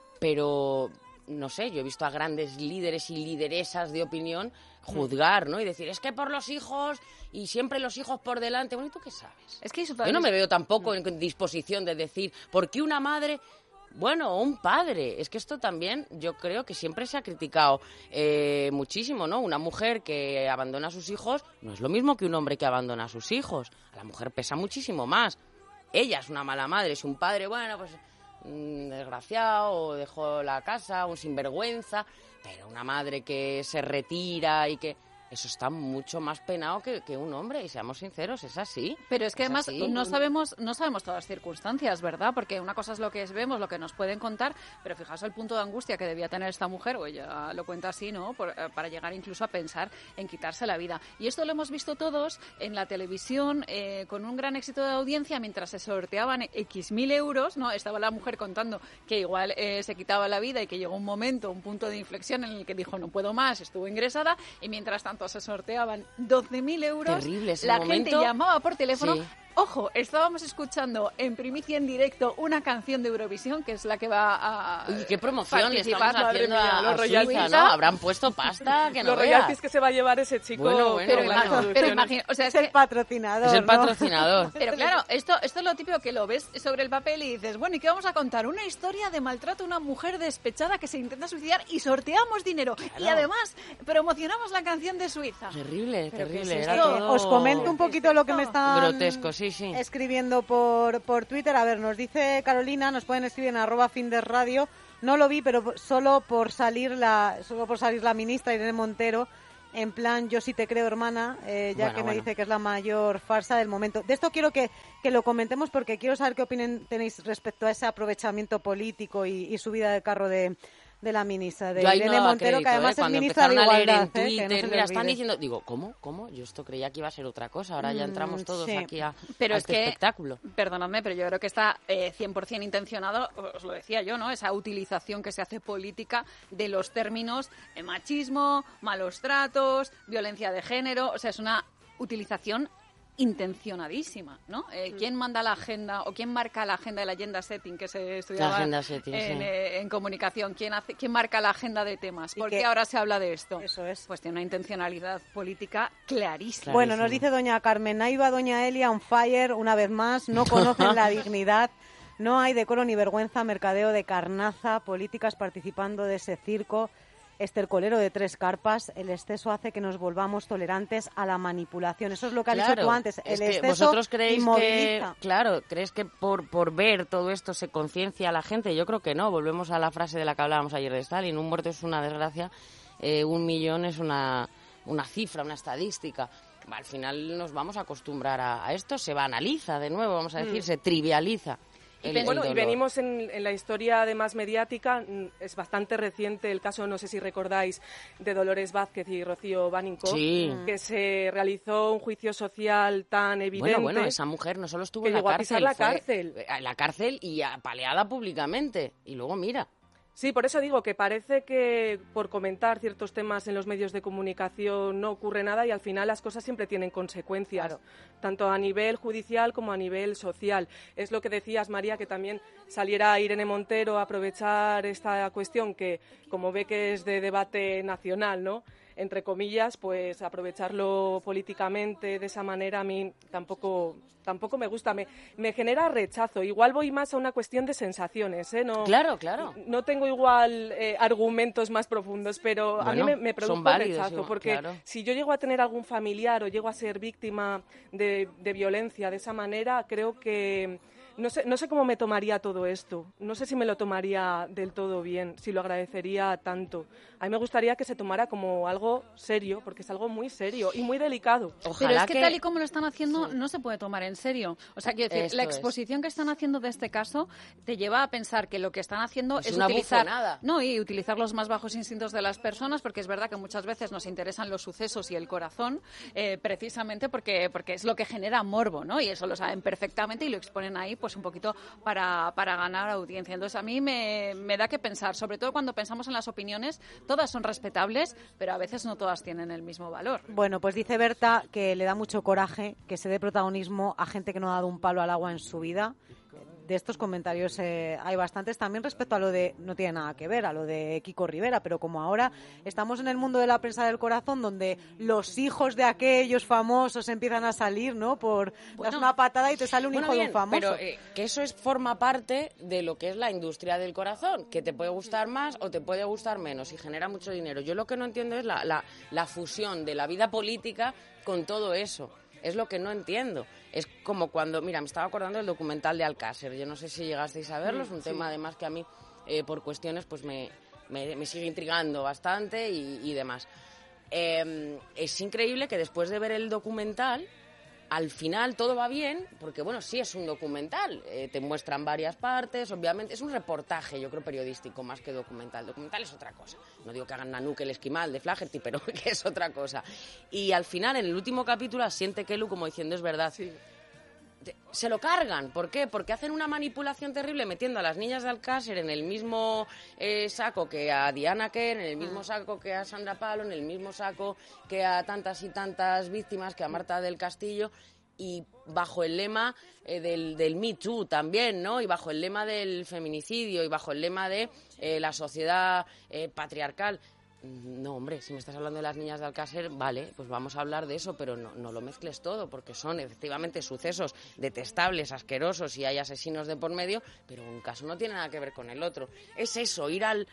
Pero, no sé, yo he visto a grandes líderes y lideresas de opinión juzgar, ¿no? Y decir, es que por los hijos, y siempre los hijos por delante. Bueno, ¿y tú qué sabes? Es que eso yo no me veo tampoco en disposición de decir, ¿por qué una madre... Bueno, un padre. Es que esto también yo creo que siempre se ha criticado muchísimo, ¿no? Una mujer que abandona a sus hijos no es lo mismo que un hombre que abandona a sus hijos. A la mujer pesa muchísimo más. Ella es una mala madre. Si un padre, bueno, pues desgraciado, o dejó la casa, un sinvergüenza. Pero una madre que se retira y que... Eso está mucho más penado que un hombre, y seamos sinceros, es así. Pero es que además así. no sabemos todas las circunstancias, ¿verdad? Porque una cosa es lo que vemos, lo que nos pueden contar, pero fijaos el punto de angustia que debía tener esta mujer, o ella lo cuenta así, ¿no? Para llegar incluso a pensar en quitarse la vida. Y esto lo hemos visto todos en la televisión, con un gran éxito de audiencia, mientras se sorteaban X mil euros, ¿no? Estaba la mujer contando que igual se quitaba la vida y que llegó un punto de inflexión en el que dijo, no puedo más, estuvo ingresada, y mientras tanto se sorteaban 12.000 euros. Terrible ese la momento. gente llamaba por teléfono. Sí. Ojo, estábamos escuchando en primicia en directo una canción de Eurovisión, que es la que va a Uy, qué promoción le estamos participar, haciendo madre mía, a los Suiza, royalties. ¿no? Habrán puesto pasta, que no Los veas. royalties que se va a llevar ese chico. Bueno, por pero las producciones. imagina, o sea, Es el patrocinador, Es el ¿no? patrocinador. Pero claro, esto es lo típico que lo ves sobre el papel y dices, bueno, ¿y qué vamos a contar? Una historia de maltrato a una mujer despechada que se intenta suicidar y sorteamos dinero. Y además promocionamos la canción de Suiza. Terrible, ¿Pero qué terrible. es Era esto? todo Os comento un poquito lo que me están grotesco, sí. escribiendo por Twitter. A ver, nos dice Carolina, nos pueden escribir en @findersradio. No lo vi, pero solo por salir la ministra Irene Montero, en plan, yo sí te creo, hermana, me dice que es la mayor farsa del momento. De esto quiero que lo comentemos, porque quiero saber qué opinión tenéis respecto a ese aprovechamiento político y subida del carro de la ministra, de Irene Montero, que además es ministra de Igualdad. En Twitter, que no se mira, le están olvide. diciendo, digo, ¿cómo? Yo esto creía que iba a ser otra cosa, ahora ya entramos todos sí. aquí a Pero es este que, espectáculo. perdonadme, pero yo creo que está 100% intencionado, os lo decía yo, ¿no? Esa utilización que se hace política de los términos machismo, malos tratos, violencia de género, o sea, es una utilización intencionadísima, ¿no? ¿Quién manda la agenda o quién marca la agenda, el agenda setting que se estudiaba en comunicación? ¿Quién marca la agenda de temas? ¿Por qué ahora se habla de esto? Eso es. Pues tiene una intencionalidad política clarísima. Bueno, nos dice doña Carmen, ahí va doña Elia on fire una vez más, no conocen la dignidad, no hay decoro ni vergüenza, mercadeo de carnaza, políticas participando de ese circo. estercolero de 3 carpas, el exceso hace que nos volvamos tolerantes a la manipulación. Eso es lo que has dicho tú antes. El exceso vosotros creéis inmoviliza. ¿crees que por ver todo esto se conciencia a la gente? Yo creo que no. Volvemos a la frase de la que hablábamos ayer de Stalin. Un muerto es una desgracia, 1 millón es una cifra, una estadística. Al final nos vamos a acostumbrar a esto, se banaliza de nuevo, vamos a decir, se trivializa. Y venimos en la historia además mediática, es bastante reciente el caso, no sé si recordáis, de Dolores Vázquez y Rocío Baninco, que se realizó un juicio social tan evidente. Bueno, esa mujer no solo estuvo que en la llegó cárcel, a pisar la cárcel y apaleada públicamente, y luego mira. Sí, por eso digo que parece que por comentar ciertos temas en los medios de comunicación no ocurre nada y al final las cosas siempre tienen consecuencias, tanto a nivel judicial como a nivel social. Es lo que decías, María, que también saliera Irene Montero a aprovechar esta cuestión que, como ve que es de debate nacional, ¿no?, entre comillas, pues aprovecharlo políticamente de esa manera a mí tampoco me gusta, me genera rechazo. Igual voy más a una cuestión de sensaciones, ¿eh? No, Claro. No tengo igual argumentos más profundos, pero a mí me produce rechazo, porque si yo llego a tener algún familiar o llego a ser víctima de violencia de esa manera, creo que no sé cómo me tomaría todo esto. No sé si me lo tomaría del todo bien, si lo agradecería tanto. A mí me gustaría que se tomara como algo serio, porque es algo muy serio y muy delicado. Pero es que tal y como lo están haciendo, no se puede tomar en serio. O sea, quiero decir, la exposición que están haciendo de este caso te lleva a pensar que lo que están haciendo es una utilizar... bufonada. No, y utilizar los más bajos instintos de las personas, porque es verdad que muchas veces nos interesan los sucesos y el corazón, precisamente porque es lo que genera morbo, ¿no? Y eso lo saben perfectamente y lo exponen ahí, pues un poquito para ganar audiencia. Entonces, a mí me da que pensar, sobre todo cuando pensamos en las opiniones, todas son respetables, pero a veces no todas tienen el mismo valor. Bueno, pues dice Berta que le da mucho coraje que se dé protagonismo a gente que no ha dado un palo al agua en su vida. De estos comentarios hay bastantes también respecto a lo de, no tiene nada que ver, a lo de Kiko Rivera, pero como ahora estamos en el mundo de la prensa del corazón, donde los hijos de aquellos famosos empiezan a salir, ¿no? Das una patada y te sale un hijo de un famoso. Pero que eso forma parte de lo que es la industria del corazón, que te puede gustar más o te puede gustar menos y genera mucho dinero. Yo lo que no entiendo es la fusión de la vida política con todo eso. Es lo que no entiendo. Es como cuando, mira, me estaba acordando del documental de Alcácer. Yo no sé si llegasteis a verlo, es un tema además que a mí, por cuestiones, pues me sigue intrigando bastante y demás. Es increíble que después de ver el documental, al final todo va bien, porque bueno, sí es un documental, te muestran varias partes, obviamente, es un reportaje, yo creo, periodístico más que documental. Documental es otra cosa. No digo que hagan Nanook el esquimal de Flaherty, pero que es otra cosa. Y al final, en el último capítulo, asiente Kelu como diciendo, es verdad. Sí. Se lo cargan. ¿Por qué? Porque hacen una manipulación terrible metiendo a las niñas de Alcácer en el mismo saco que a Diana Kerr, en el mismo saco que a Sandra Palo, en el mismo saco que a tantas y tantas víctimas, que a Marta del Castillo, y bajo el lema del Me Too también, ¿no? Y bajo el lema del feminicidio y bajo el lema de la sociedad patriarcal. No, hombre, si me estás hablando de las niñas de Alcácer, vale, pues vamos a hablar de eso, pero no lo mezcles todo, porque son efectivamente sucesos detestables, asquerosos y hay asesinos de por medio, pero un caso no tiene nada que ver con el otro. Es eso, ir al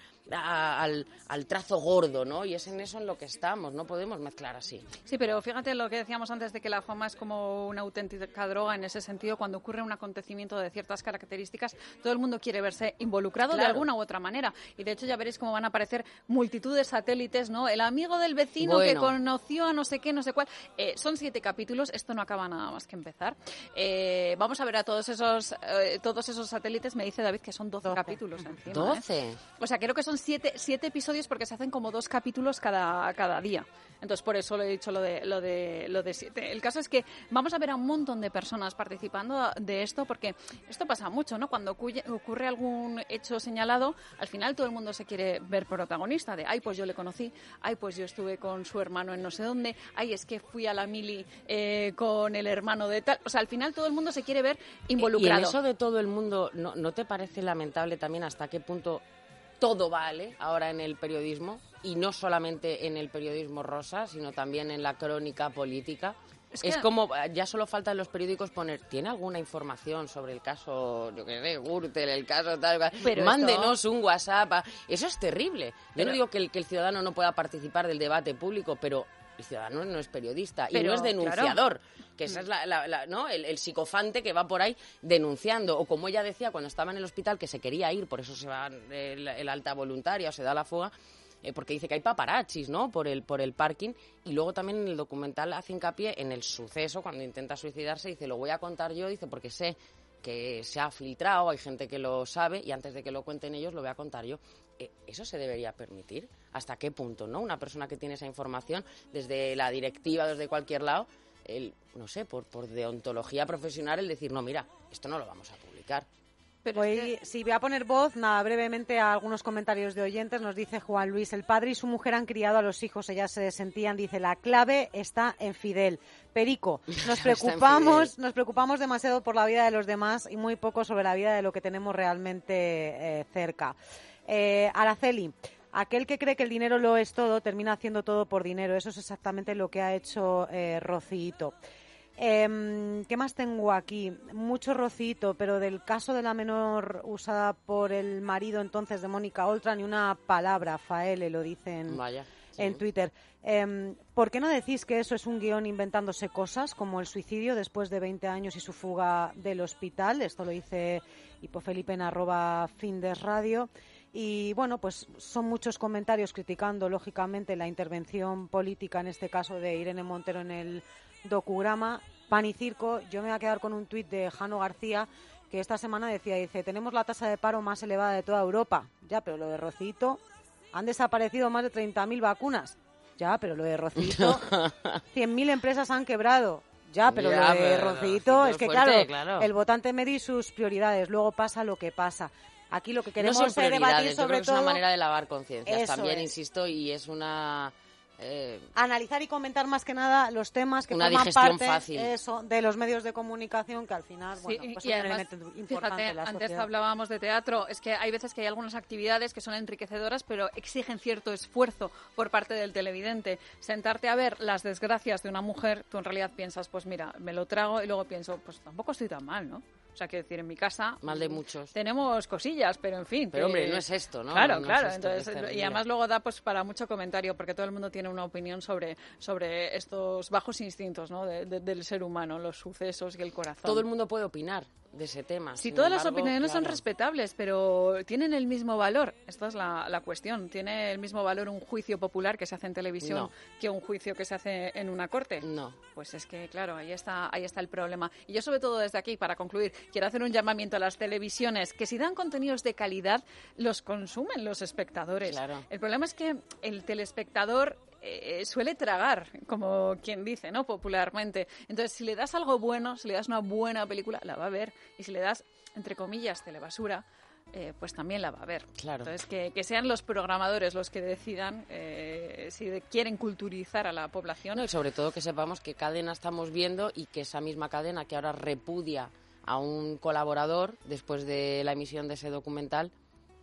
trazo gordo, ¿no? Y es en eso en lo que estamos, no podemos mezclar así. Sí, pero fíjate lo que decíamos antes de que la fama es como una auténtica droga en ese sentido. Cuando ocurre un acontecimiento de ciertas características, todo el mundo quiere verse involucrado de alguna u otra manera. Y de hecho ya veréis cómo van a aparecer multitud de satélites, ¿no? El amigo del vecino que conoció a no sé qué, no sé cuál. Son 7 capítulos, esto no acaba nada más que empezar. Vamos a ver a todos esos satélites. Me dice David que son 12 capítulos encima. 12. O sea, creo que son 7 episodios porque se hacen como 2 capítulos cada día. Entonces, por eso le he dicho lo de 7. El caso es que vamos a ver a un montón de personas participando de esto, porque esto pasa mucho, ¿no? Cuando ocurre algún hecho señalado, al final todo el mundo se quiere ver protagonista de, ay, pues yo le conocí, ay, pues yo estuve con su hermano en no sé dónde, ay, es que fui a la mili con el hermano de tal. O sea, al final todo el mundo se quiere ver involucrado. Y en eso de todo el mundo, ¿no te parece lamentable también hasta qué punto todo vale ahora en el periodismo? Y no solamente en el periodismo rosa, sino también en la crónica política. Es como, ya solo falta en los periódicos poner, ¿tiene alguna información sobre el caso, yo qué sé, Gürtel, el caso tal? Pero mándenos un WhatsApp. Eso es terrible. Yo no digo que el ciudadano no pueda participar del debate público, pero el ciudadano no es periodista y no es denunciador, claro. Que esa es ¿no? el psicofante que va por ahí denunciando. O como ella decía cuando estaba en el hospital que se quería ir, por eso se va el alta voluntaria o se da la fuga, porque dice que hay paparachis, ¿no? Por el parking. Y luego también en el documental hace hincapié en el suceso, cuando intenta suicidarse, dice, lo voy a contar yo, dice, porque sé que se ha filtrado, hay gente que lo sabe, y antes de que lo cuenten ellos, lo voy a contar yo. ¿Eso se debería permitir? ¿Hasta qué punto, no? Una persona que tiene esa información, desde la directiva, desde cualquier lado, no sé, por deontología profesional, el decir, no, mira, esto no lo vamos a publicar. Pero sí, voy a poner voz, brevemente a algunos comentarios de oyentes. Nos dice Juan Luis, el padre y su mujer han criado a los hijos, ellas se sentían, dice, la clave está en Fidel. Perico, nos preocupamos demasiado por la vida de los demás y muy poco sobre la vida de lo que tenemos realmente cerca. Araceli, aquel que cree que el dinero lo es todo, termina haciendo todo por dinero. Eso es exactamente lo que ha hecho Rocíito. ¿Qué más tengo aquí? Mucho Rocío, pero del caso de la menor usada por el marido entonces de Mónica Oltra, ni una palabra, Faele, lo dicen en Twitter. ¿Por qué no decís que eso es un guión inventándose cosas, como el suicidio después de 20 años y su fuga del hospital? Esto lo dice Hipofelipe en @Findesradio. Y bueno, pues son muchos comentarios criticando, lógicamente, la intervención política, en este caso de Irene Montero en el docudrama. Pan y circo. Yo me voy a quedar con un tuit de Jano García que esta semana dice, tenemos la tasa de paro más elevada de toda Europa. Ya, pero lo de Rocío, han desaparecido más de 30.000 vacunas. Ya, pero lo de Rocío, 100.000 empresas han quebrado. Ya, pero lo de Rocío, es que fuerte, claro, el votante medio y sus prioridades. Luego pasa lo que pasa. Aquí lo que queremos es debatir sobre todo... Es una manera de lavar conciencias también, insisto, y es una... analizar y comentar más que nada los temas que una forman parte fácil. De los medios de comunicación, que al final, bueno, pues y es además, un elemento importante en la antes sociedad. hablábamos de teatro, es que hay veces que hay algunas actividades que son enriquecedoras, pero exigen cierto esfuerzo por parte del televidente. Sentarte a ver las desgracias de una mujer, tú en realidad piensas, pues mira, me lo trago, y luego pienso, pues tampoco estoy tan mal, ¿no? O sea, quiero decir, en mi casa... Mal de muchos. Tenemos cosillas, pero en fin... Pero hombre, no es esto, ¿no? Claro, no claro. Es esto, Entonces, y además luego da pues para mucho comentario, porque todo el mundo tiene una opinión sobre estos bajos instintos, ¿no? del ser humano, los sucesos y el corazón. Todo el mundo puede opinar de ese tema. Sí, todas las opiniones son respetables, pero ¿tienen el mismo valor? Esta es la cuestión. ¿Tiene el mismo valor un juicio popular que se hace en televisión que un juicio que se hace en una corte? No. Pues es que, claro, ahí está el problema. Y yo, sobre todo desde aquí, para concluir, quiero hacer un llamamiento a las televisiones que si dan contenidos de calidad, los consumen los espectadores. Claro. El problema es que el telespectador suele tragar, como quien dice, ¿no? Popularmente. Entonces, si le das algo bueno, si le das una buena película, la va a ver. Y si le das, entre comillas, telebasura, pues también la va a ver. Claro. Entonces, que sean los programadores los que decidan si quieren culturizar a la población. No, y sobre todo que sepamos qué cadena estamos viendo y que esa misma cadena que ahora repudia a un colaborador después de la emisión de ese documental,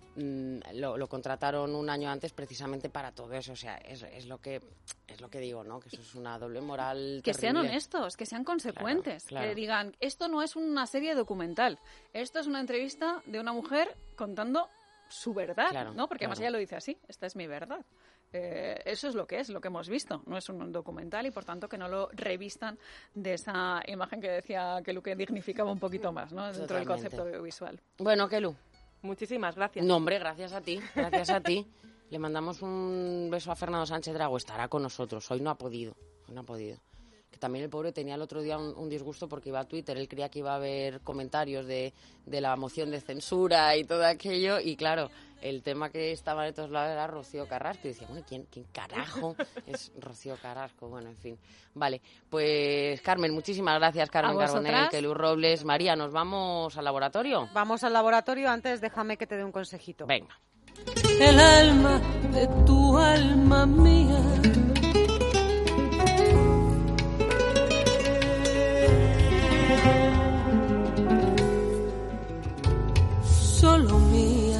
lo contrataron un año antes precisamente para todo eso. O sea, es lo que digo, ¿no? Que eso es una doble moral que terrible. Sean honestos, que sean consecuentes, claro. Que digan, esto no es una serie documental, esto es una entrevista de una mujer contando su verdad, claro, ¿no? Porque claro. además ella lo dice así, esta es mi verdad. Eso es lo que hemos visto, no es un documental y por tanto que no lo revistan de esa imagen que decía que Luque dignificaba un poquito más, ¿no? Dentro del concepto audiovisual. Bueno, Kelu. Muchísimas gracias. No, hombre, gracias a ti. Le mandamos un beso a Fernando Sánchez Drago. Estará con nosotros. Hoy no ha podido. Que también el pobre tenía el otro día un disgusto porque iba a Twitter. Él creía que iba a haber comentarios de la moción de censura y todo aquello. Y claro, el tema que estaba de todos lados era Rocío Carrasco. Y decía, bueno, ¿quién carajo es Rocío Carrasco? Bueno, en fin. Vale, pues Carmen, muchísimas gracias, Carmen Carbonell, Kelu Robles. María, ¿nos vamos al laboratorio? Vamos al laboratorio. Antes déjame que te dé un consejito. Venga. El alma de tu alma mía. Solo mía,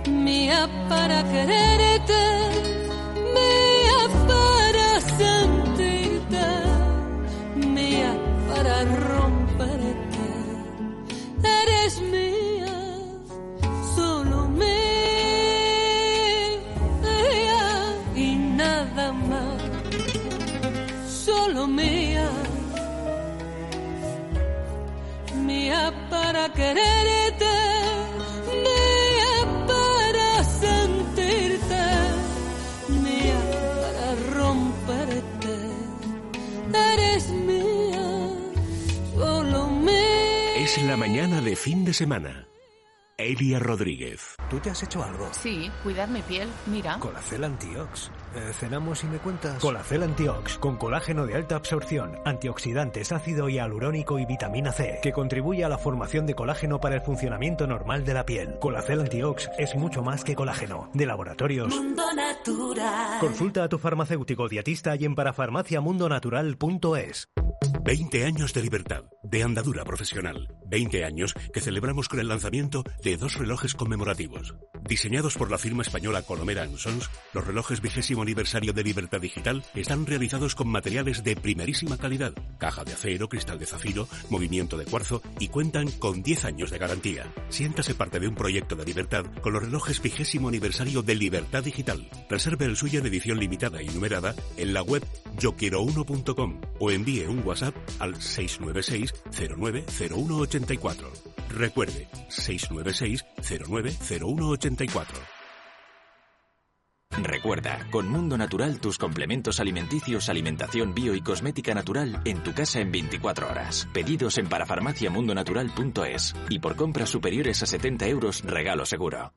mía para quererte, mía para sentir. mía, mía para quererte, mía para sentirte, mía para romperte. Eres mía, solo mía. Es la mañana de fin de semana. Elia Rodríguez. ¿Tú te has hecho algo? Sí, cuidar mi piel, mira. Colacel Antiox. Cenamos y me cuentas. Colacel Antiox, con colágeno de alta absorción, antioxidantes, ácido hialurónico y vitamina C, que contribuye a la formación de colágeno para el funcionamiento normal de la piel. Colacel Antiox es mucho más que colágeno. De Laboratorios Mundo Natural. Consulta a tu farmacéutico dietista y en parafarmaciamundonatural.es. 20 años de libertad, de andadura profesional. 20 años que celebramos con el lanzamiento de 2 relojes conmemorativos. Diseñados por la firma española Colomera & Sons, los relojes 20º aniversario de Libertad Digital están realizados con materiales de primerísima calidad. Caja de acero, cristal de zafiro, movimiento de cuarzo y cuentan con 10 años de garantía. Siéntase parte de un proyecto de libertad con los relojes 20º aniversario de Libertad Digital. Reserve el suyo en edición limitada y numerada en la web yoquierouno.com o envíe un WhatsApp al 696 090184. Recuerde, 696 090184. Recuerda, con Mundo Natural tus complementos alimenticios, alimentación bio y cosmética natural en tu casa en 24 horas. Pedidos en parafarmaciamundonatural.es y por compras superiores a 70 euros, regalo seguro.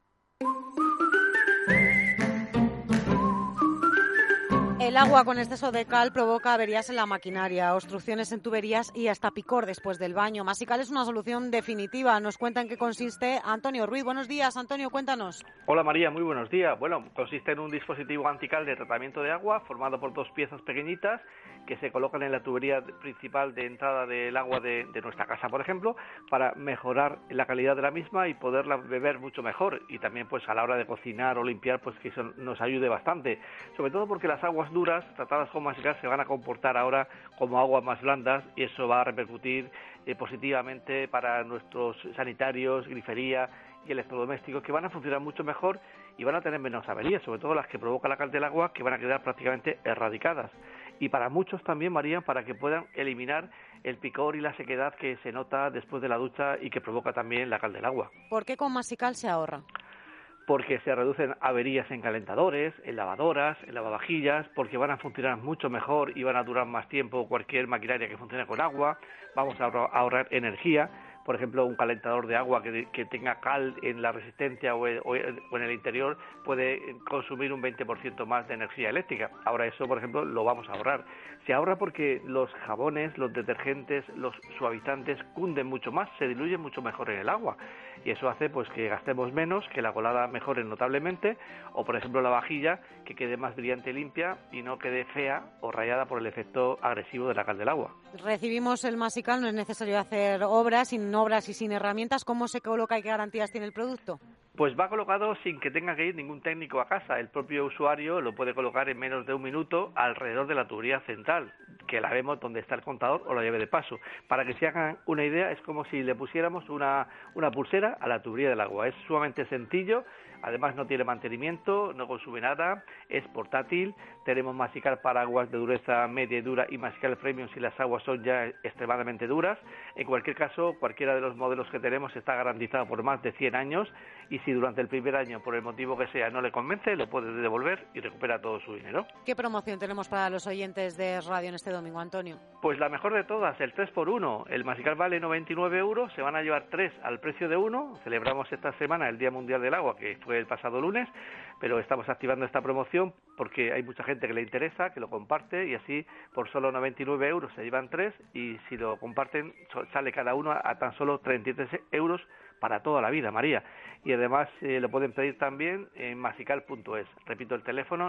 El agua con exceso de cal provoca averías en la maquinaria, obstrucciones en tuberías y hasta picor después del baño. Masical es una solución definitiva. Nos cuenta en qué consiste Antonio Ruiz. Buenos días, Antonio, cuéntanos. Hola María, muy buenos días. Bueno, consiste en un dispositivo antical de tratamiento de agua formado por 2 piezas pequeñitas que se colocan en la tubería principal de entrada del agua de nuestra casa, por ejemplo, para mejorar la calidad de la misma y poderla beber mucho mejor. Y también pues a la hora de cocinar o limpiar, pues que eso nos ayude bastante. Sobre todo porque las aguas duras tratadas con masical se van a comportar ahora como aguas más blandas y eso va a repercutir positivamente para nuestros sanitarios, grifería y electrodomésticos, que van a funcionar mucho mejor y van a tener menos averías, sobre todo las que provoca la cal del agua, que van a quedar prácticamente erradicadas. Y para muchos también, María, para que puedan eliminar el picor y la sequedad que se nota después de la ducha y que provoca también la cal del agua. ¿Por qué con masical se ahorra? Porque se reducen averías en calentadores, en lavadoras, en lavavajillas, porque van a funcionar mucho mejor y van a durar más tiempo cualquier maquinaria que funcione con agua. Vamos a ahorrar energía. Por ejemplo, un calentador de agua que tenga cal en la resistencia o en el interior puede consumir un 20% más de energía eléctrica. Ahora eso, por ejemplo, lo vamos a ahorrar. Se ahorra porque los jabones, los detergentes, los suavizantes cunden mucho más, se diluyen mucho mejor en el agua. Y eso hace pues que gastemos menos, que la colada mejore notablemente, o por ejemplo la vajilla que quede más brillante y limpia y no quede fea o rayada por el efecto agresivo de la cal del agua. Recibimos el masical, no es necesario hacer obras y sin herramientas. ¿Cómo se coloca y qué garantías tiene el producto? Pues va colocado sin que tenga que ir ningún técnico a casa. El propio usuario lo puede colocar en menos de un minuto alrededor de la tubería central, que la vemos donde está el contador o la llave de paso. Para que se hagan una idea, es como si le pusiéramos una pulsera a la tubería del agua. Es sumamente sencillo, además no tiene mantenimiento, no consume nada, es portátil. Tenemos masical para aguas de dureza media y dura y masical premium si las aguas son ya extremadamente duras. En cualquier caso, cualquiera de los modelos que tenemos está garantizado por más de 100 años y si durante el primer año, por el motivo que sea, no le convence, lo puede devolver y recupera todo su dinero. ¿Qué promoción tenemos para los oyentes de radio en este domingo, Antonio? Pues la mejor de todas, el 3x1. El masical vale 99 euros, se van a llevar 3 al precio de 1. Celebramos esta semana el Día Mundial del Agua, que fue el pasado lunes, pero estamos activando esta promoción porque hay mucha gente que le interesa, que lo comparte y así por solo 99 euros se llevan 3 y si lo comparten sale cada uno a tan solo 33 euros para toda la vida, María. Y además lo pueden pedir también en masical.es. Repito el teléfono,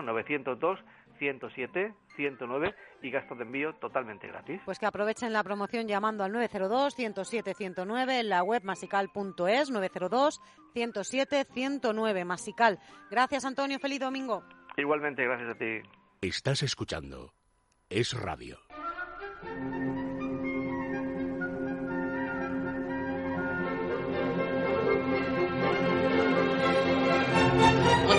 902-107-109 y gastos de envío totalmente gratis. Pues que aprovechen la promoción llamando al 902-107-109 en la web masical.es, 902-107-109, Masical. Gracias, Antonio. Feliz domingo. Igualmente, gracias a ti. Estás escuchando Es Radio.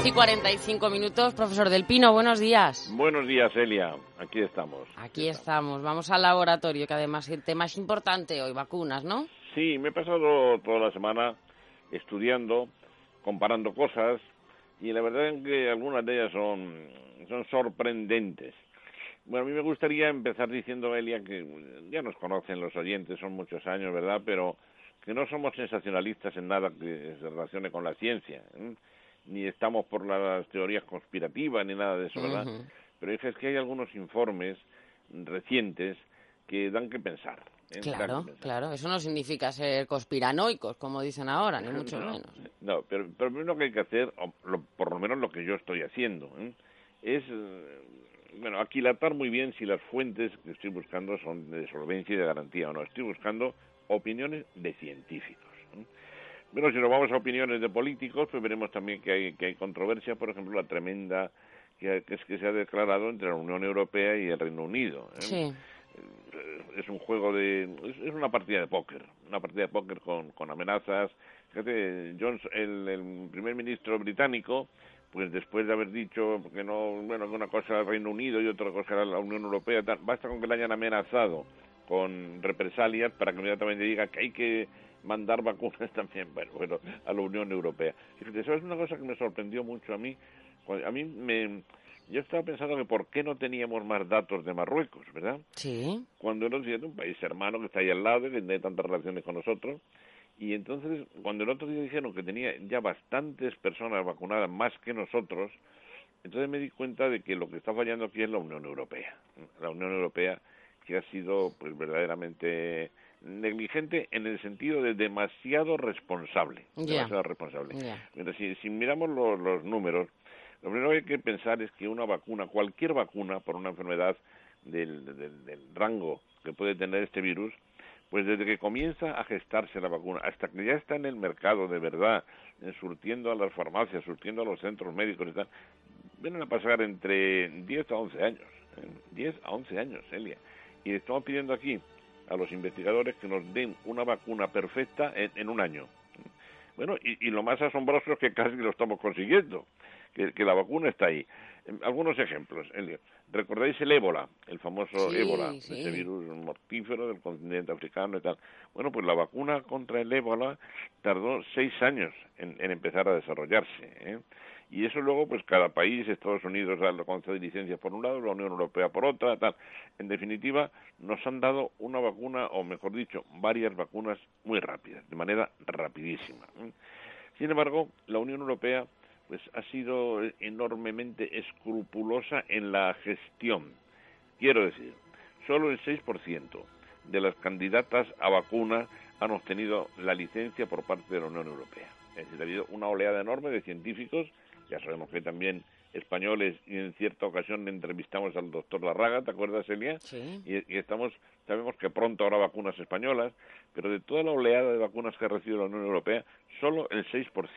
10:45, profesor Del Pino, buenos días. Buenos días, Elia. Aquí estamos. Aquí estamos. Vamos al laboratorio, que además el tema es importante hoy, vacunas, ¿no? Sí, me he pasado toda la semana estudiando, comparando cosas, y la verdad es que algunas de ellas son sorprendentes. Bueno, a mí me gustaría empezar diciendo, Elia, que ya nos conocen los oyentes, son muchos años, ¿verdad?, pero que no somos sensacionalistas en nada que se relacione con la ciencia, ni estamos por las teorías conspirativas ni nada de eso, ¿verdad? Uh-huh. Pero es que hay algunos informes recientes que dan que pensar. Claro, eso no significa ser conspiranoicos, como dicen ahora, ni mucho menos. No, pero primero que hay que hacer, por lo menos lo que yo estoy haciendo, es, aquilatar muy bien si las fuentes que estoy buscando son de solvencia y de garantía o no. Estoy buscando opiniones de científicos. Bueno, si nos vamos a opiniones de políticos, pues veremos también que hay controversia, por ejemplo, la tremenda que se ha declarado entre la Unión Europea y el Reino Unido. Sí. Es un juego es una partida de póker, con amenazas. Fíjate, Johnson, el primer ministro británico, pues después de haber dicho que una cosa era el Reino Unido y otra cosa era la Unión Europea, basta con que le hayan amenazado con represalias para que inmediatamente diga que hay que mandar vacunas también, bueno, a la Unión Europea. Fíjate, eso es una cosa que me sorprendió mucho a mí. Yo estaba pensando que por qué no teníamos más datos de Marruecos, ¿verdad? Sí. Cuando era un país hermano que está ahí al lado, que tiene tantas relaciones con nosotros, y entonces cuando el otro día dijeron que tenía ya bastantes personas vacunadas más que nosotros, entonces me di cuenta de que lo que está fallando aquí es la Unión Europea. La Unión Europea, que ha sido pues verdaderamente negligente en el sentido de demasiado responsable. Demasiado responsable. Mira, si miramos los números, lo primero que hay que pensar es que una vacuna, cualquier vacuna por una enfermedad del rango que puede tener este virus, pues desde que comienza a gestarse la vacuna hasta que ya está en el mercado de verdad, surtiendo a las farmacias, surtiendo a los centros médicos y tal, vienen a pasar entre 10 a 11 años. 10 a 11 años, Elia. Y le estamos pidiendo aquí a los investigadores que nos den una vacuna perfecta en un año. Bueno, y lo más asombroso es que casi lo estamos consiguiendo, que la vacuna está ahí. Algunos ejemplos, Elia. ¿Recordáis el ébola? El famoso ébola, ese virus mortífero del continente africano y tal. Bueno, pues la vacuna contra el ébola tardó 6 años en empezar a desarrollarse, Y eso luego, pues cada país, Estados Unidos lo concede licencias por un lado, la Unión Europea por otra, tal. En definitiva, nos han dado una vacuna, o mejor dicho, varias vacunas muy rápidas, de manera rapidísima. Sin embargo, la Unión Europea pues ha sido enormemente escrupulosa en la gestión. Quiero decir, solo el 6% de las candidatas a vacuna han obtenido la licencia por parte de la Unión Europea. Es decir, ha habido una oleada enorme de científicos. Ya sabemos que hay también españoles, y en cierta ocasión entrevistamos al doctor Larraga, ¿te acuerdas, Elia? Sí. Y sabemos que pronto habrá vacunas españolas, pero de toda la oleada de vacunas que ha recibido la Unión Europea, solo el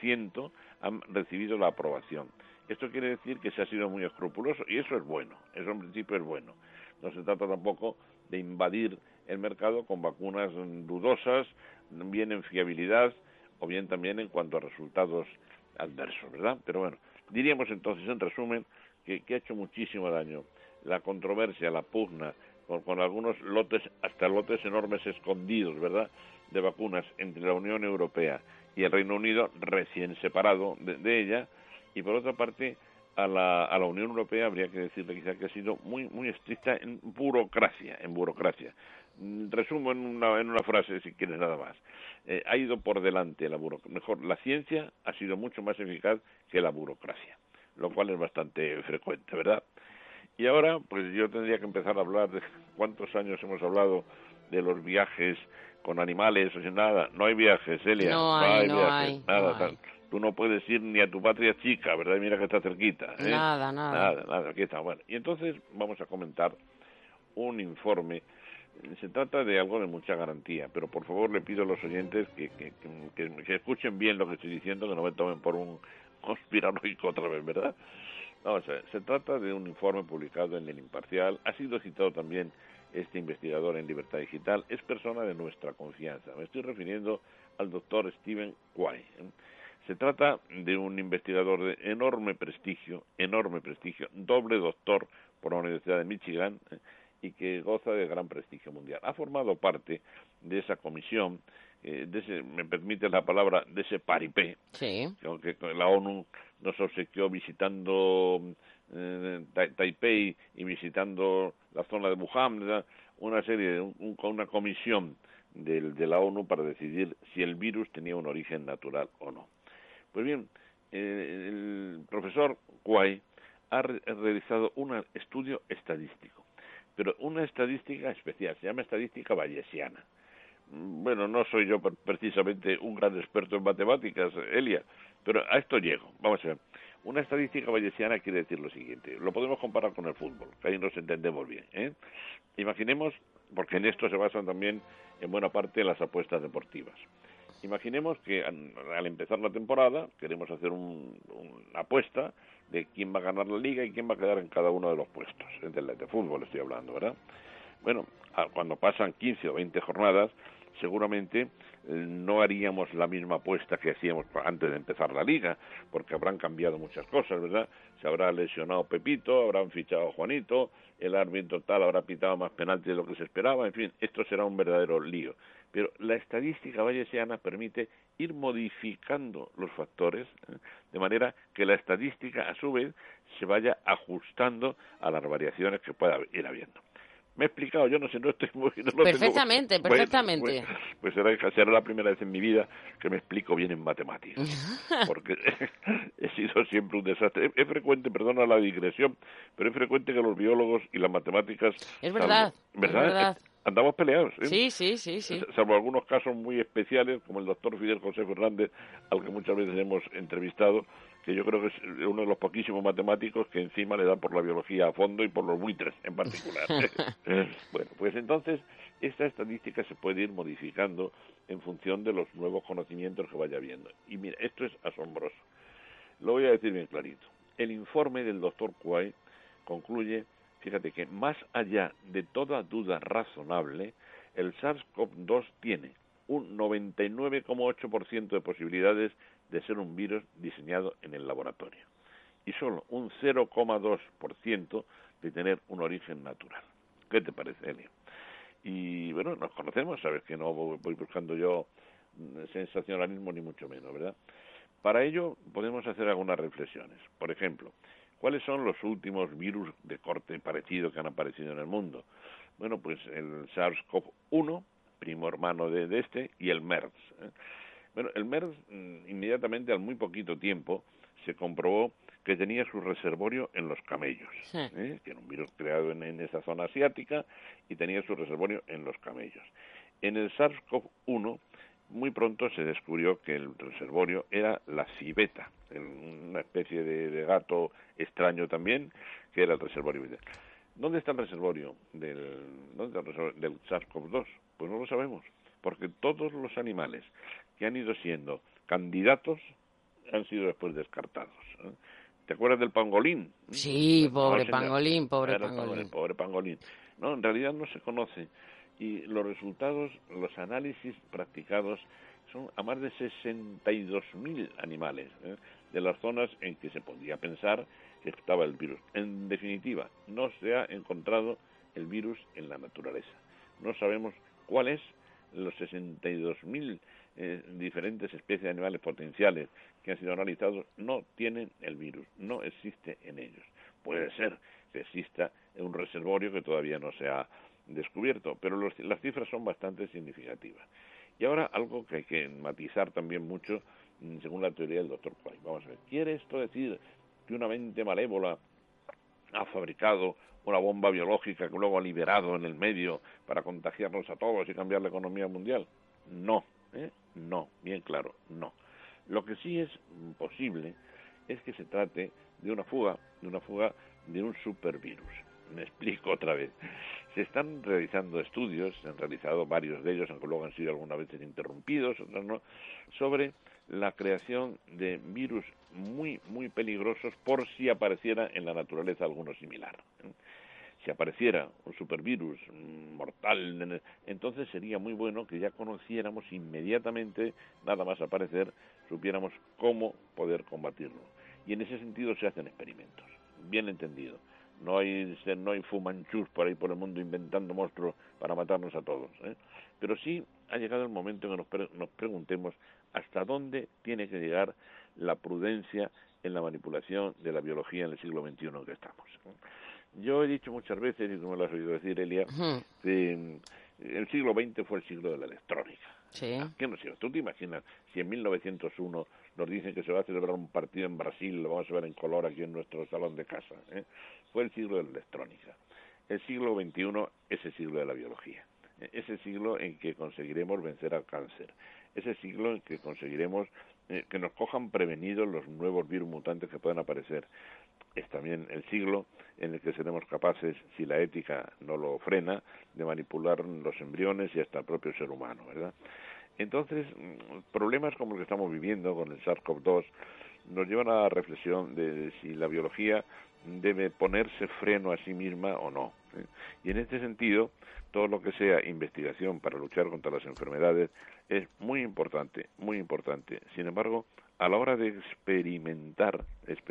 6% han recibido la aprobación. Esto quiere decir que se ha sido muy escrupuloso, y eso es bueno, eso en principio es bueno. No se trata tampoco de invadir el mercado con vacunas dudosas, bien en fiabilidad, o bien también en cuanto a resultados adversos, ¿verdad? Pero bueno, diríamos entonces, en resumen, que ha hecho muchísimo daño la controversia, la pugna, con algunos lotes, hasta lotes enormes escondidos, ¿verdad?, de vacunas entre la Unión Europea y el Reino Unido, recién separado de ella, y por otra parte, a la Unión Europea habría que decirle quizá que ha sido muy muy estricta en burocracia. Resumo en una frase, si quieres, nada más. Ha ido por delante la ciencia ha sido mucho más eficaz que la burocracia, lo cual es bastante frecuente, ¿verdad? Y ahora, pues yo tendría que empezar a hablar de cuántos años hemos hablado de los viajes con animales, o sea, nada, no hay viajes, Elia, no hay viajes, nada. Tú no puedes ir ni a tu patria chica, ¿verdad? Mira que está cerquita. Nada, aquí está. Bueno, y entonces vamos a comentar un informe. Se trata de algo de mucha garantía, pero por favor le pido a los oyentes que escuchen bien lo que estoy diciendo, que no me tomen por un conspiranoico otra vez, ¿verdad? No, se trata de un informe publicado en El Imparcial. Ha sido citado también este investigador en Libertad Digital. Es persona de nuestra confianza. Me estoy refiriendo al doctor Stephen Quay. Se trata de un investigador de enorme prestigio, doble doctor por la Universidad de Michigan, y que goza de gran prestigio mundial. Ha formado parte de esa comisión, me permite la palabra, de ese paripé, sí, que la ONU nos obsequió visitando Taipei y visitando la zona de Wuhan, una comisión de la ONU para decidir si el virus tenía un origen natural o no. Pues bien, el profesor Kuai ha realizado un estudio estadístico, pero una estadística especial, se llama estadística bayesiana. Bueno, no soy yo precisamente un gran experto en matemáticas, Elia, pero a esto llego. Vamos a ver. Una estadística bayesiana quiere decir lo siguiente, lo podemos comparar con el fútbol, que ahí nos entendemos bien, ¿eh? Imaginemos, porque en esto se basan también en buena parte las apuestas deportivas. Imaginemos que al empezar la temporada queremos hacer una apuesta de quién va a ganar la liga y quién va a quedar en cada uno de los puestos. De fútbol estoy hablando, ¿verdad? Bueno, cuando pasan 15 o 20 jornadas, seguramente no haríamos la misma apuesta que hacíamos antes de empezar la liga, porque habrán cambiado muchas cosas, ¿verdad? Se habrá lesionado Pepito, habrán fichado a Juanito, el árbitro tal habrá pitado más penaltis de lo que se esperaba, en fin, esto será un verdadero lío. Pero la estadística bayesiana permite ir modificando los factores, de manera que la estadística, a su vez, se vaya ajustando a las variaciones que pueda ir habiendo. ¿Me he explicado? Yo no sé, no estoy muy... No perfectamente, tengo... perfectamente. Pues será la primera vez en mi vida que me explico bien en matemáticas, porque he sido siempre un desastre. Es frecuente, perdona la digresión, pero es frecuente que los biólogos y las matemáticas... Es verdad, ¿verdad? Es verdad. Andamos peleados, ¿eh? Sí. Salvo algunos casos muy especiales, como el doctor Fidel José Fernández, al que muchas veces hemos entrevistado, que yo creo que es uno de los poquísimos matemáticos que encima le dan por la biología a fondo y por los buitres en particular. Bueno, pues entonces esta estadística se puede ir modificando en función de los nuevos conocimientos que vaya viendo. Y mira, esto es asombroso. Lo voy a decir bien clarito. El informe del doctor Kuai concluye, fíjate que más allá de toda duda razonable, el SARS-CoV-2 tiene un 99,8% de posibilidades de ser un virus diseñado en el laboratorio y solo un 0,2% de tener un origen natural. ¿Qué te parece, Elio? Y bueno, nos conocemos, sabes que no voy buscando yo sensacionalismo ni mucho menos, ¿verdad? Para ello podemos hacer algunas reflexiones. Por ejemplo, ¿cuáles son los últimos virus de corte parecido que han aparecido en el mundo? Bueno, pues el SARS-CoV-1, primo hermano de este, y el MERS. Bueno, el MERS, inmediatamente, al muy poquito tiempo, se comprobó que tenía su reservorio en los camellos, que era un virus creado en esa zona asiática y tenía su reservorio en los camellos. En el SARS-CoV-1, muy pronto se descubrió que el reservorio era la civeta, una especie de gato extraño también, que era el reservorio. ¿Dónde está el reservorio del SARS-CoV-2? Pues no lo sabemos, porque todos los animales que han ido siendo candidatos han sido después descartados. ¿Te acuerdas del pangolín? Sí, pobre pangolín. Pobre pangolín. No, en realidad no se conoce. Y los resultados, los análisis practicados son a más de 62.000 animales, de las zonas en que se podía pensar que estaba el virus. En definitiva, no se ha encontrado el virus en la naturaleza. No sabemos cuáles los 62.000 diferentes especies de animales potenciales que han sido analizados no tienen el virus, no existe en ellos. Puede ser que exista un reservorio que todavía no se ha descubierto, pero las cifras son bastante significativas. Y ahora algo que hay que matizar también mucho, según la teoría del doctor Kuai. Vamos a ver, ¿quiere esto decir que una mente malévola ha fabricado una bomba biológica que luego ha liberado en el medio para contagiarnos a todos y cambiar la economía mundial? No, no, bien claro, no. Lo que sí es posible es que se trate de una fuga de un supervirus. Me explico otra vez. Se están realizando estudios, se han realizado varios de ellos, aunque luego han sido algunas veces interrumpidos, otras no, sobre la creación de virus muy, muy peligrosos por si apareciera en la naturaleza alguno similar. Si apareciera un supervirus mortal, entonces sería muy bueno que ya conociéramos inmediatamente, nada más aparecer, supiéramos cómo poder combatirlo. Y en ese sentido se hacen experimentos, bien entendido. No hay fumanchús por ahí por el mundo inventando monstruos para matarnos a todos, ¿eh? Pero sí ha llegado el momento en que nos preguntemos hasta dónde tiene que llegar la prudencia en la manipulación de la biología en el siglo XXI en que estamos. Yo he dicho muchas veces, y tú me lo has oído decir, Elia, que el siglo XX fue el siglo de la electrónica. Sí. ¿Qué no sé? ¿Tú te imaginas si en 1901 nos dicen que se va a celebrar un partido en Brasil, lo vamos a ver en color aquí en nuestro salón de casa? Fue el siglo de la electrónica. El siglo XXI es el siglo de la biología. Es el siglo en que conseguiremos vencer al cáncer. Es el siglo en que conseguiremos que nos cojan prevenidos los nuevos virus mutantes que puedan aparecer. Es también el siglo en el que seremos capaces, si la ética no lo frena, de manipular los embriones y hasta el propio ser humano, ¿verdad? Entonces, problemas como los que estamos viviendo con el SARS-CoV-2 nos llevan a la reflexión de si la biología debe ponerse freno a sí misma o no. Y en este sentido, todo lo que sea investigación para luchar contra las enfermedades es muy importante, muy importante. Sin embargo, a la hora de experimentar,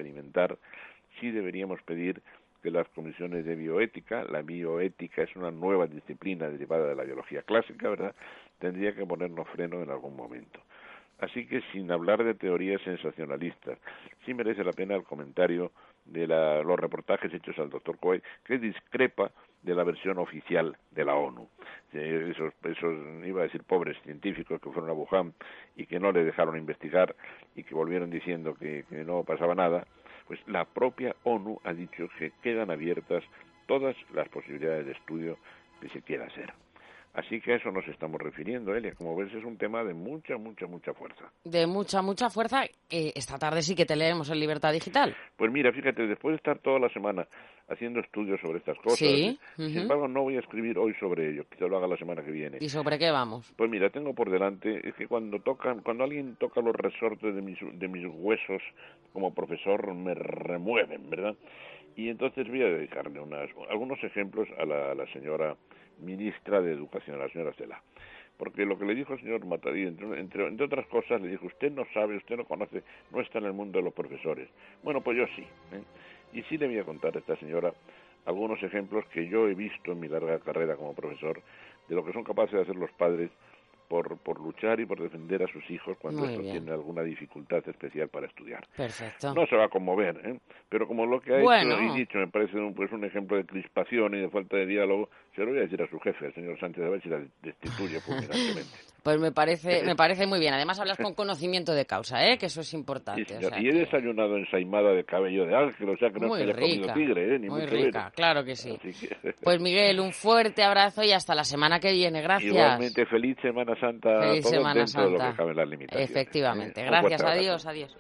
sí deberíamos pedir que las comisiones de bioética, la bioética es una nueva disciplina derivada de la biología clásica, ¿verdad?, tendría que ponernos freno en algún momento. Así que, sin hablar de teorías sensacionalistas, sí merece la pena el comentario de los reportajes hechos al doctor Cohen, que discrepa de la versión oficial de la ONU. Esos, iba a decir, pobres científicos que fueron a Wuhan y que no le dejaron investigar y que volvieron diciendo que no pasaba nada, pues la propia ONU ha dicho que quedan abiertas todas las posibilidades de estudio que se quiera hacer. Así que a eso nos estamos refiriendo, Elia. Como ves, es un tema de mucha, mucha, mucha fuerza. De mucha, mucha fuerza. Esta tarde sí que te leemos en Libertad Digital. Pues mira, fíjate, después de estar toda la semana haciendo estudios sobre estas cosas, ¿sí? Sin embargo, no voy a escribir hoy sobre ello, quizá lo haga la semana que viene. ¿Y sobre qué vamos? Pues mira, tengo por delante, es que cuando alguien toca los resortes de mis huesos como profesor, me remueven, ¿verdad? Y entonces voy a dedicarle algunos ejemplos a la señora ministra de Educación, a la señora Cela. Porque lo que le dijo el señor Matarí, entre otras cosas, le dijo, usted no sabe, usted no conoce, no está en el mundo de los profesores. Bueno, pues yo sí. Y sí le voy a contar a esta señora algunos ejemplos que yo he visto en mi larga carrera como profesor de lo que son capaces de hacer los padres por luchar y por defender a sus hijos cuando estos tienen alguna dificultad especial para estudiar. Perfecto. No se va a conmover, pero como lo que ha hecho y dicho me parece un ejemplo de crispación y de falta de diálogo, se lo voy a decir a su jefe, al señor Sánchez, a ver si la destituye fulminantemente. Pues me parece muy bien. Además hablas con conocimiento de causa, que eso es importante. Sí, o sea, y he desayunado ensaimada de cabello de ángel, o sea que no es que haya comido tigre, ni muy mucho rica, menos. claro que sí. Pues Miguel, un fuerte abrazo y hasta la semana que viene. Gracias. Igualmente, feliz Semana Santa. Feliz todo Semana dentro Santa. De lo que cabe las limitaciones. Efectivamente. Gracias. Adiós. Adiós.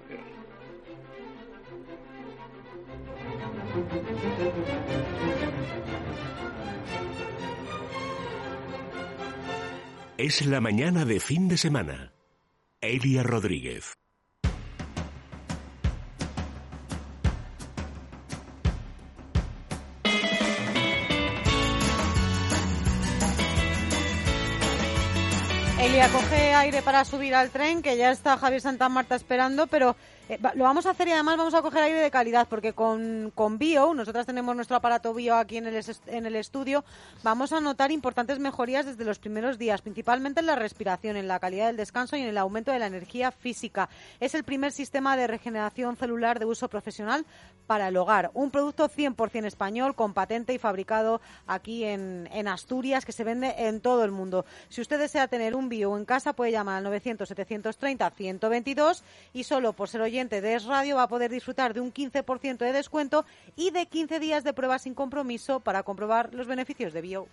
Es la mañana de fin de semana. Elia Rodríguez. Elia, coge aire para subir al tren, que ya está Javier Santamarta esperando, pero lo vamos a hacer y además vamos a coger aire de calidad, porque con Bio, nosotras tenemos nuestro aparato Bio aquí en el estudio, vamos a notar importantes mejorías desde los primeros días, principalmente en la respiración, en la calidad del descanso y en el aumento de la energía física. Es el primer sistema de regeneración celular de uso profesional para el hogar. Un producto 100% español, con patente y fabricado aquí en Asturias, que se vende en todo el mundo. Si usted desea tener un Bio en casa, puede llamar al 900-730-122 y solo por ser oyente de Es Radio va a poder disfrutar de un 15% de descuento y de 15 días de prueba sin compromiso para comprobar los beneficios de Bio.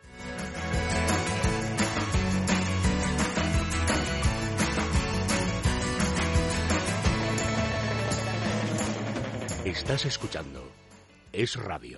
Estás escuchando Es Radio.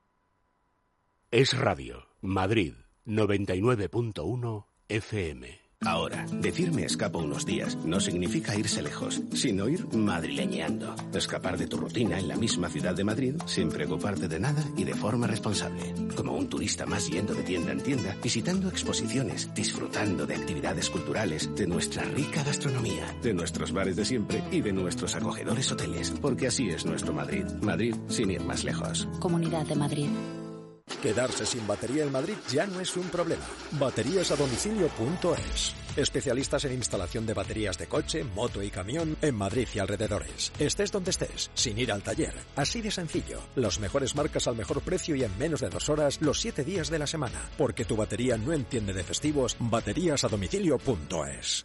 Es Radio, Madrid, 99.1 FM. Ahora, decir me escapo unos días no significa irse lejos, sino ir madrileñeando. Escapar de tu rutina en la misma ciudad de Madrid sin preocuparte de nada y de forma responsable. Como un turista más yendo de tienda en tienda, visitando exposiciones, disfrutando de actividades culturales, de nuestra rica gastronomía, de nuestros bares de siempre y de nuestros acogedores hoteles. Porque así es nuestro Madrid. Madrid sin ir más lejos. Comunidad de Madrid. Quedarse sin batería en Madrid ya no es un problema. Bateríasadomicilio.es. Especialistas en instalación de baterías de coche, moto y camión en Madrid y alrededores. Estés donde estés, sin ir al taller. Así de sencillo. Las mejores marcas al mejor precio y en menos de 2 horas, los 7 días de la semana. Porque tu batería no entiende de festivos. Bateríasadomicilio.es.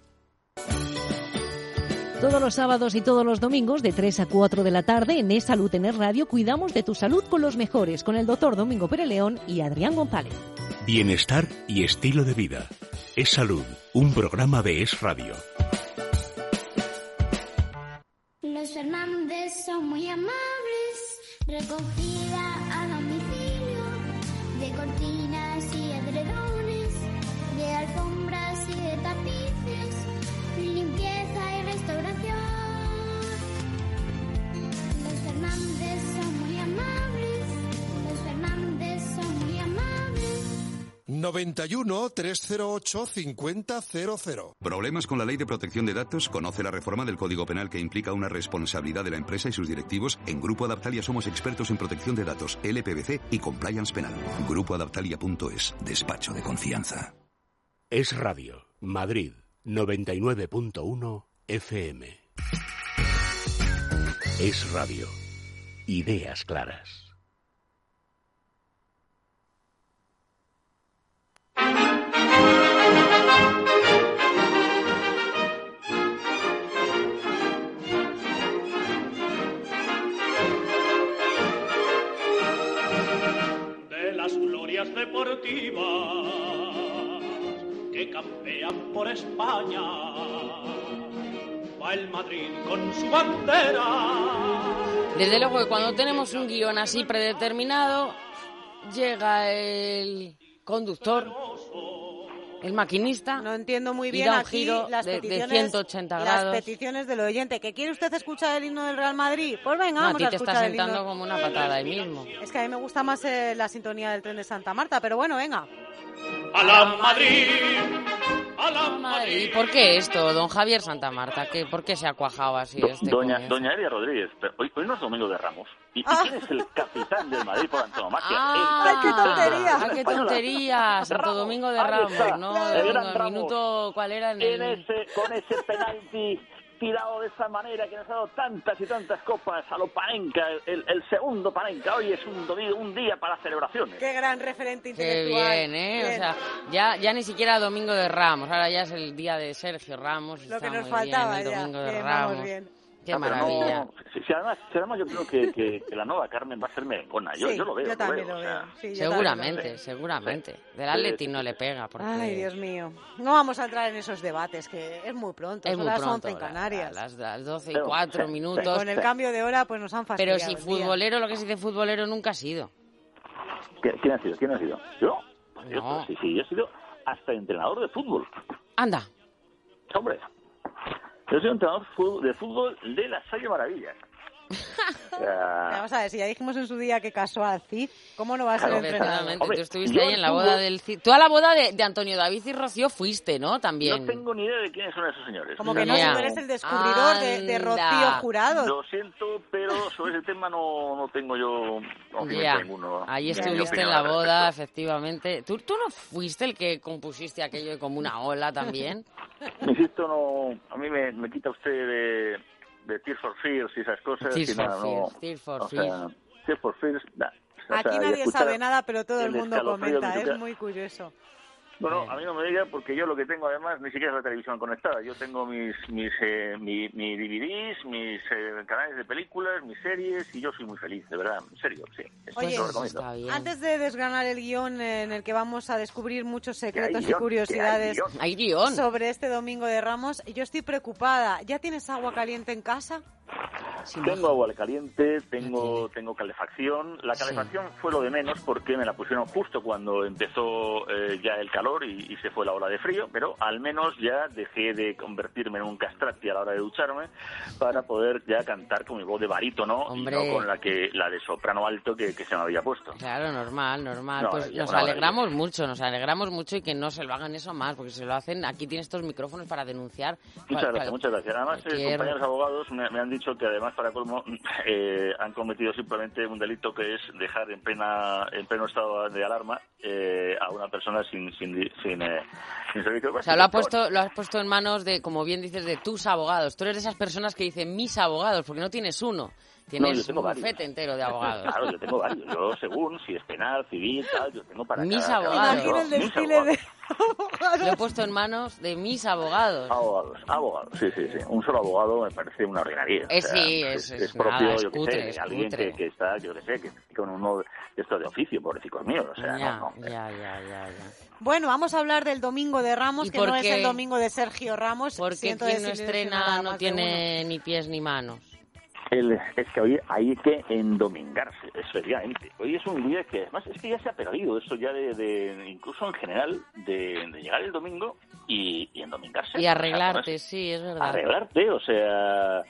Todos los sábados y todos los domingos de 3 a 4 de la tarde en Es Salud en Es Radio cuidamos de tu salud con los mejores, con el doctor Domingo Pérez León y Adrián González. Bienestar y estilo de vida. Es Salud, un programa de Es Radio. Los Fernández son muy amables, recogida a domicilio, de cortinas y edredones, de alfombras y de tapices, limpieza y restauración. Los Fernández son muy amables, los Fernández son muy amables. 91 308 5000. ¿Problemas con la Ley de Protección de Datos? Conoce la reforma del Código Penal que implica una responsabilidad de la empresa y sus directivos. En Grupo Adaptalia somos expertos en protección de datos, LPBC y compliance penal. GrupoAdaptalia.es. Despacho de confianza. Es Radio, Madrid, 99.1 FM. Es Radio. Ideas claras. De las glorias deportivas que campean por España, va el Madrid con su bandera. Desde luego que cuando tenemos un guión así predeterminado, llega el conductor, el maquinista, no entiendo muy bien y da un aquí giro las de peticiones, 180 grados. Las peticiones del oyente. ¿Que quiere usted escuchar el himno del Real Madrid? Pues venga, No, vamos a a ti te está escuchar el sentando himno. como una patada ahí mismo. Es que a mí me gusta más la sintonía del tren de Santa Marta, pero bueno, venga. ¡A la Madrid! ¡A la Madrid! ¿Y por qué esto, don Javier Santa Marta? ¿Por qué se ha cuajado así este comienzo? Doña Elia Rodríguez, pero hoy no es Domingo de Ramos. ¿Y quién es el capitán del Madrid por antonomasia? ¡Qué tontería! ¡Qué tontería! Santo Domingo de Ramos, ¿no? El gran El Ramos. minuto, ¿cuál era? Con ese penalti tirado de esa manera que nos ha dado tantas y tantas copas a lo Panenka, el segundo Panenka. Hoy es un domingo, un día para celebraciones. Qué gran referente Qué intelectual. bien, ¿eh? Bien. O sea, ya ni siquiera Domingo de Ramos, ahora ya es el día de Sergio Ramos. Lo está que nos muy faltaba bien, el ya. Domingo de Bien, Ramos. vamos bien. Qué maravilla. No, si además yo creo que la nueva Carmen va a ser merengona. Yo lo veo. Yo también lo veo. Sí, Seguramente. Del Atleti no le pega. Porque... Ay, Dios mío. No vamos a entrar en esos debates, que es muy pronto. Son las 11 en Canarias. A las 12 y 4 minutos. Con el cambio de hora, pues nos han fastidiado. Pero si futbolero, lo que se dice futbolero nunca ha sido. ¿Quién ha sido? ¿Yo? No. Sí, yo he sido hasta entrenador de fútbol. Anda. Hombre. Yo soy un entrenador de fútbol de la Salle Maravillas. Vamos a ver, si ya dijimos en su día que casó al Cid, ¿cómo no va a ser entrenador? Hombre, tú estuviste ahí en la boda del Cid. Tú a la boda de Antonio David y Rocío fuiste, ¿no? También. No tengo ni idea de quiénes son esos señores. Como que no, si tú eres el descubridor de Rocío Jurado. Lo siento, pero sobre ese tema no tengo yo ninguno. Ahí estuviste en la boda, efectivamente. ¿Tú no fuiste el que compusiste aquello como una ola también? Insisto, no, a mí me quita usted de Tears for Fears y esas cosas. Tears for Fears. Aquí nadie sabe nada, pero todo el mundo comenta. Es muy curioso. Bueno, a mí no me diga, porque yo lo que tengo además ni siquiera es la televisión conectada. Yo tengo mis DVDs, mis canales de películas, mis series, y yo soy muy feliz, de verdad, en serio, sí. Oye, lo recomiendo. Antes de desgranar el guión en el que vamos a descubrir muchos secretos y curiosidades ¿Hay guión? sobre este Domingo de Ramos, yo estoy preocupada. ¿Ya tienes agua caliente en casa? Tengo agua caliente, tengo calefacción. La calefacción fue lo de menos porque me la pusieron justo cuando empezó ya el calor y se fue la ola de frío, pero al menos ya dejé de convertirme en un castrati a la hora de ducharme para poder ya cantar con mi voz de barítono y no con la de soprano alto que se me había puesto. Claro, normal. No, pues nos alegramos mucho que no se lo hagan eso más, porque se lo hacen. Aquí tienes estos micrófonos para denunciar. Muchas gracias. Además, compañeros abogados me han dicho que además, para colmo, han cometido simplemente un delito que es dejar en pleno estado de alarma a una persona sin servicio. O sea, lo has puesto en manos de, como bien dices, de tus abogados. Tú eres de esas personas que dicen mis abogados, porque no tienes uno. Tienes un bufete entero de abogados. Claro, yo tengo varios. Yo, según si es penal, civil, tal, yo tengo para mis cada abogados. Imagina el desfile de abogados. Lo he puesto en manos de mis abogados. Abogados, sí. Un solo abogado me parece una ordinaria. Sí, es propio, nada, yo que cutre, sé, alguien que está, yo que sé, que con uno de estos de oficio, pobrecicos míos. O sea, Ya. Bueno, vamos a hablar del Domingo de Ramos, que no es el domingo de Sergio Ramos. Porque quien no estrena no tiene ni pies ni manos. Es que hoy hay que endomingarse, efectivamente. Hoy es un día que además es que ya se ha perdido eso ya de incluso en general, de llegar el domingo y endomingarse. Y arreglarte, sí, es verdad. Arreglarte, o sea...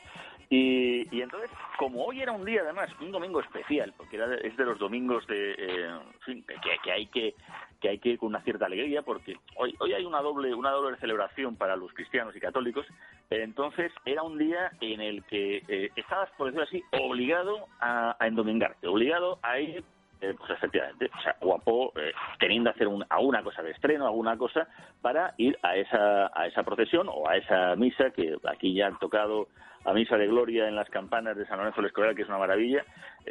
Y entonces, como hoy era un día, además, un domingo especial, porque es de los domingos que hay que ir con una cierta alegría, porque hoy hay una doble celebración para los cristianos y católicos. Entonces era un día en el que estabas, por decirlo así, obligado a endomingarte, obligado a ir, pues efectivamente, o sea, guapo, teniendo que hacer alguna cosa de estreno, alguna cosa, para ir a esa procesión o a esa misa, que aquí ya han tocado a misa de gloria en las campanas de San Lorenzo del Escorial, que es una maravilla,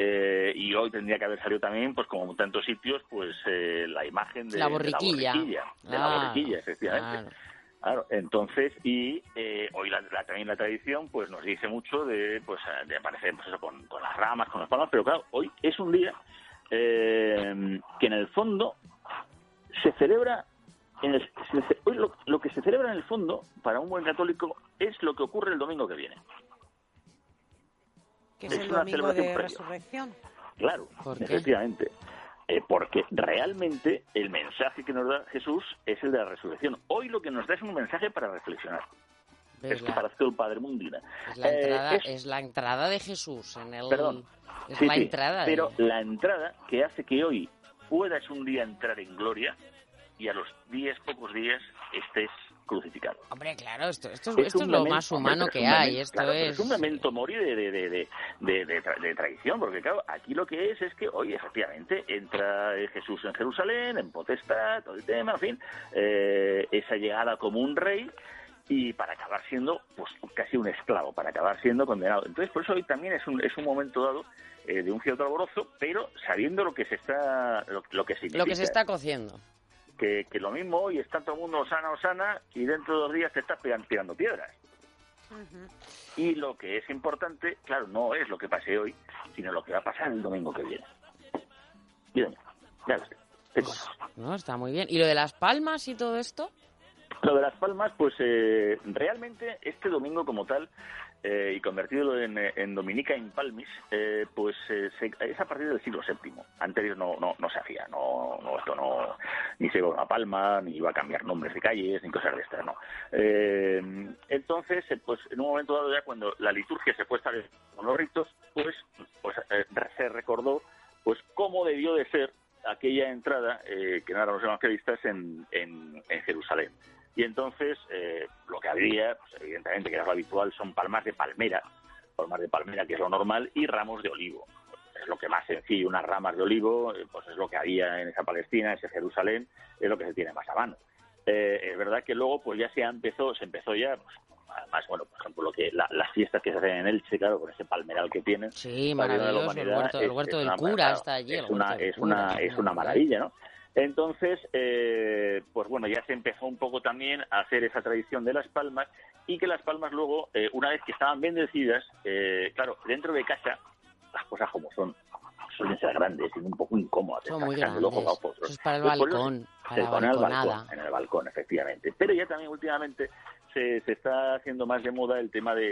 y hoy tendría que haber salido también, pues como en tantos sitios, pues la imagen de la borriquilla, la borriquilla, efectivamente. Claro, entonces, y hoy también la tradición pues nos dice mucho de aparecer pues eso, con las ramas, con las palmas, pero claro, hoy es un día que en el fondo se celebra, hoy lo que se celebra en el fondo, para un buen católico, es lo que ocurre el domingo que viene. Que es el domingo de resurrección. Claro, efectivamente. Porque realmente el mensaje que nos da Jesús es el de la resurrección. Hoy lo que nos da es un mensaje para reflexionar. Es que parece el Padre Mundina. Es la entrada de Jesús en el... Perdón. Entrada. Pero la entrada que hace que hoy puedas un día entrar en gloria y a los pocos días estés crucificado. Hombre, claro, esto es lo más humano que hay. Es un memento mori de tradición, porque claro, aquí lo que es que hoy efectivamente entra Jesús en Jerusalén, en potestad, todo el tema, en fin, esa llegada como un rey, y para acabar siendo pues casi un esclavo, para acabar siendo condenado. Entonces, por eso hoy también es un momento dado de un cierto alborozo, pero sabiendo lo que se significa. Lo que se está cociendo. Que lo mismo hoy está todo el mundo Osana, y dentro de 2 días te estás tirando piedras. Uh-huh. Y lo que es importante, claro, no es lo que pase hoy, sino lo que va a pasar el domingo que viene. Bien, ya lo sé. No, está muy bien. ¿Y lo de las palmas y todo esto? Lo de las palmas, pues realmente este domingo como tal, y convertido en Dominica in Palmis, pues es a partir del siglo VII. Anterior no se hacía, esto no, ni se iba a una palma, ni iba a cambiar nombres de calles, ni cosas de estas, no. Entonces, pues en un momento dado ya cuando la liturgia se fue estableciendo con los ritos, pues se recordó pues cómo debió de ser aquella entrada que eran los evangelistas en Jerusalén. Y entonces lo que había, pues evidentemente que era lo habitual, son palmas de palmera, que es lo normal, y ramos de olivo. Es lo que más sencillo, unas ramas de olivo, pues es lo que había en esa Palestina, en ese Jerusalén, es lo que se tiene más a mano. Es verdad que luego pues ya se empezó ya, pues, además, bueno, por ejemplo, las fiestas que se hacen en Elche, claro, con ese palmeral que tienen. Sí, maravilloso, el huerto del cura está allí. Es una maravilla, ¿no? Entonces, pues bueno, ya se empezó un poco también a hacer esa tradición de las palmas, y que las palmas luego, una vez que estaban bendecidas, claro, dentro de casa, las cosas como son, suelen ser grandes y un poco incómodas. Son muy grandes. Eso es para el balcón, para la balconada. En el balcón, efectivamente. Pero ya también últimamente se está haciendo más de moda el tema de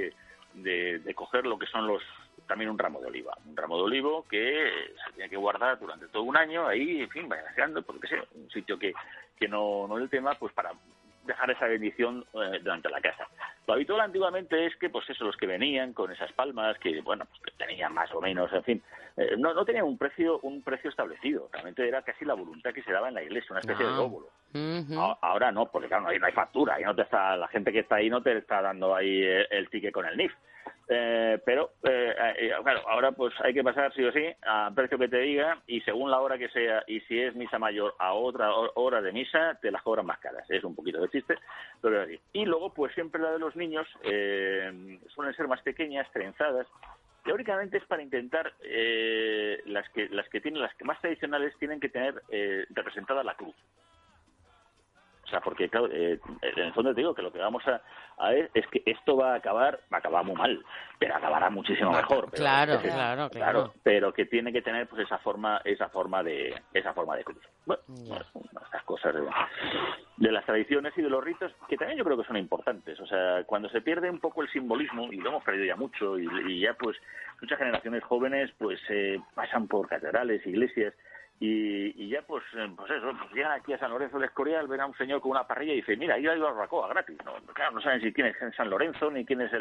de coger lo que son también un ramo de oliva. Un ramo de olivo que se tiene que guardar durante todo un año ahí, en fin, vaciando, porque sé, un sitio que no es el tema, pues para dejar esa bendición durante la casa. Lo habitual antiguamente es que, pues eso, los que venían con esas palmas, que bueno, pues que tenían más o menos, en fin, no tenían un precio establecido. Realmente era casi la voluntad que se daba en la iglesia, una especie de óvulo. Ahora no, porque claro, no hay factura, y no te está, la gente que está ahí no te está dando ahí el ticket con el NIF. Pero claro, ahora pues hay que pasar sí o sí a precio que te diga, y según la hora que sea, y si es misa mayor a otra hora de misa, te las cobran más caras. Es un poquito de chiste, pero así. Y luego pues siempre la de los niños suelen ser más pequeñas, trenzadas. Teóricamente es para intentar las que más tradicionales tienen que tener representada la cruz. O sea, porque claro, en el fondo te digo que lo que vamos a ver es que esto va a acabar muy mal, pero acabará muchísimo mejor. Pero, claro. Pero que tiene que tener pues esa forma de cruz. Bueno, estas cosas de las tradiciones y de los ritos, que también yo creo que son importantes. O sea, cuando se pierde un poco el simbolismo, y lo hemos perdido ya mucho, y ya pues muchas generaciones jóvenes pues pasan por catedrales, iglesias, y ya pues eso, pues llegan aquí a San Lorenzo de Escorial, ven a un señor con una parrilla y dice, mira, ahí hay barbacoa gratis. Claro, no saben si quién es San Lorenzo, ni quién es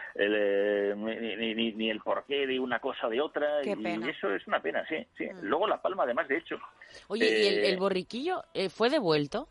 ni el porqué de una cosa o de otra. Qué pena. Y eso es una pena, sí. Luego La Palma, además, de hecho. Oye, ¿y el borriquillo fue devuelto?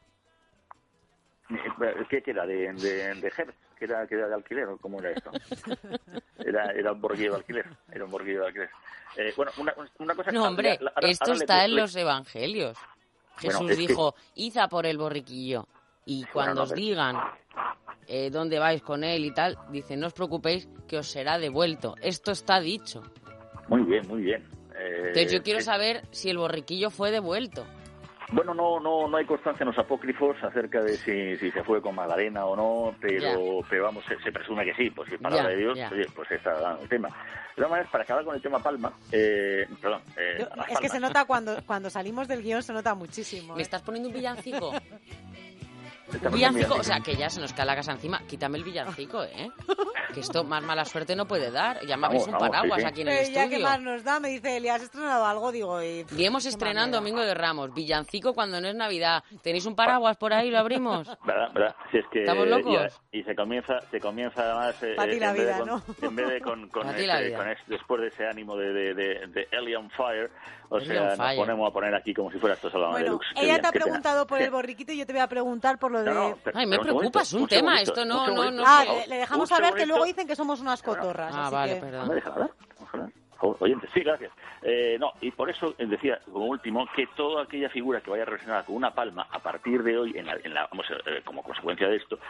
¿Qué era? ¿De Hertz? ¿Que era de alquiler o cómo era esto? Era un borguillo de alquiler. Era un borguillo de alquiler. Bueno, una cosa... No, hombre, esto está en los evangelios. Jesús bueno, dijo, id a por el borriquillo. Y cuando os digan dónde vais con él y tal, dice, no os preocupéis que os será devuelto. Esto está dicho. Muy bien, muy bien. Entonces yo quiero saber si el borriquillo fue devuelto. Bueno, no hay constancia en los apócrifos acerca de si se fue con Magdalena o no, pero vamos, se presume que sí, pues si es palabra de Dios, oye, pues está el tema. De todas maneras, para acabar con el tema Palma, es que se nota cuando salimos del guión, se nota muchísimo. ¿Me estás poniendo un villancico? Villancico, o sea, que ya se nos cae la casa encima. Quítame el villancico, que esto más mala suerte no puede dar. Ya me habéis un paraguas aquí en el estudio. Ya que más nos da, me dice Eli, ¿has estrenado algo? Digo, y hemos estrenado Domingo de Ramos. Villancico cuando no es Navidad. ¿Tenéis un paraguas por ahí? ¿Lo abrimos? ¿Verdad? Si es que ¿estamos locos? Y se comienza además... Para ti la vida, ¿no? En vez de después de ese ánimo de Alien Fire, o sea, nos ponemos a poner aquí como si fuera esto Salón Deluxe. Ella te ha preguntado por el borriquito y yo te voy a preguntar por lo de... Ay, me preocupa, es un tema, esto no... le dejamos saber que luego dicen que somos unas cotorras. Ah, así vale, que... perdón. ¿Me deja hablar? Oyente, sí, gracias. Y por eso decía, como último, que toda aquella figura que vaya relacionada con una palma, a partir de hoy, como consecuencia de esto,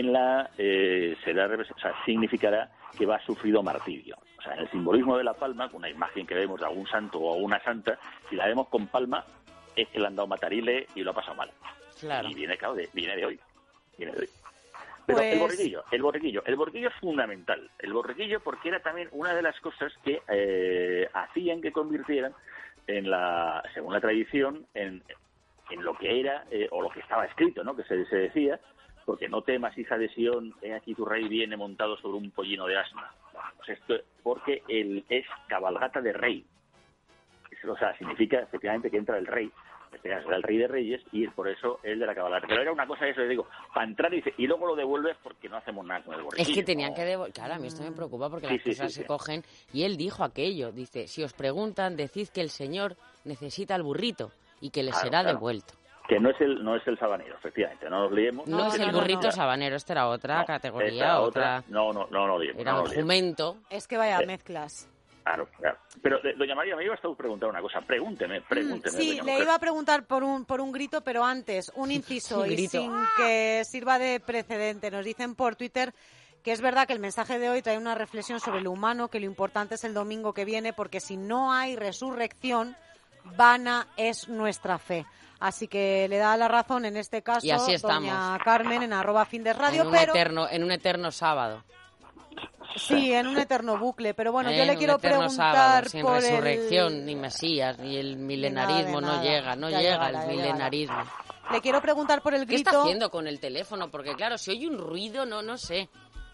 significará que va a sufrido martirio. O sea, en el simbolismo de la palma, con una imagen que vemos de algún santo o una santa, si la vemos con palma, es que le han dado matarile y lo ha pasado mal. Claro. Y viene de hoy. Pero el borriquillo es fundamental. El borriquillo porque era también una de las cosas que hacían que convirtieran según la tradición, en lo que era o lo que estaba escrito, ¿no? Que se decía, porque no temas, hija de Sión, aquí tu rey viene montado sobre un pollino de asna. Pues esto porque él es cabalgata de rey. O sea, significa efectivamente que entra el rey. Era el rey de reyes y por eso el de la cabalgata. Pero era una cosa eso, digo, para entrar y luego lo devuelves porque no hacemos nada con el borriquillo. Es que tenían que devolver. Claro, a mí esto me preocupa porque las cosas se cogen. Y él dijo aquello, dice, si os preguntan, decid que el señor necesita el burrito y que le será devuelto. Que no es el sabanero, efectivamente, no nos liemos. No es el burrito sabanero, esta era otra categoría, otra. No, era un jumento. Es que vaya mezclas. Claro. Pero, doña María, me iba a estar preguntar una cosa. Pregúnteme. Sí, le iba a preguntar por un grito, pero antes, un inciso, y sin que sirva de precedente. Nos dicen por Twitter que es verdad que el mensaje de hoy trae una reflexión sobre lo humano, que lo importante es el domingo que viene, porque si no hay resurrección, vana es nuestra fe. Así que le da la razón en este caso y así doña Carmen en @findesradio, en un eterno sábado. Sí, en un eterno bucle, pero bueno, yo le quiero preguntar sábado, sin resurrección, ni Mesías, ni el milenarismo, no llega el milenarismo. Le quiero preguntar por el grito. ¿Qué está haciendo con el teléfono? Porque claro, si oye un ruido, no sé.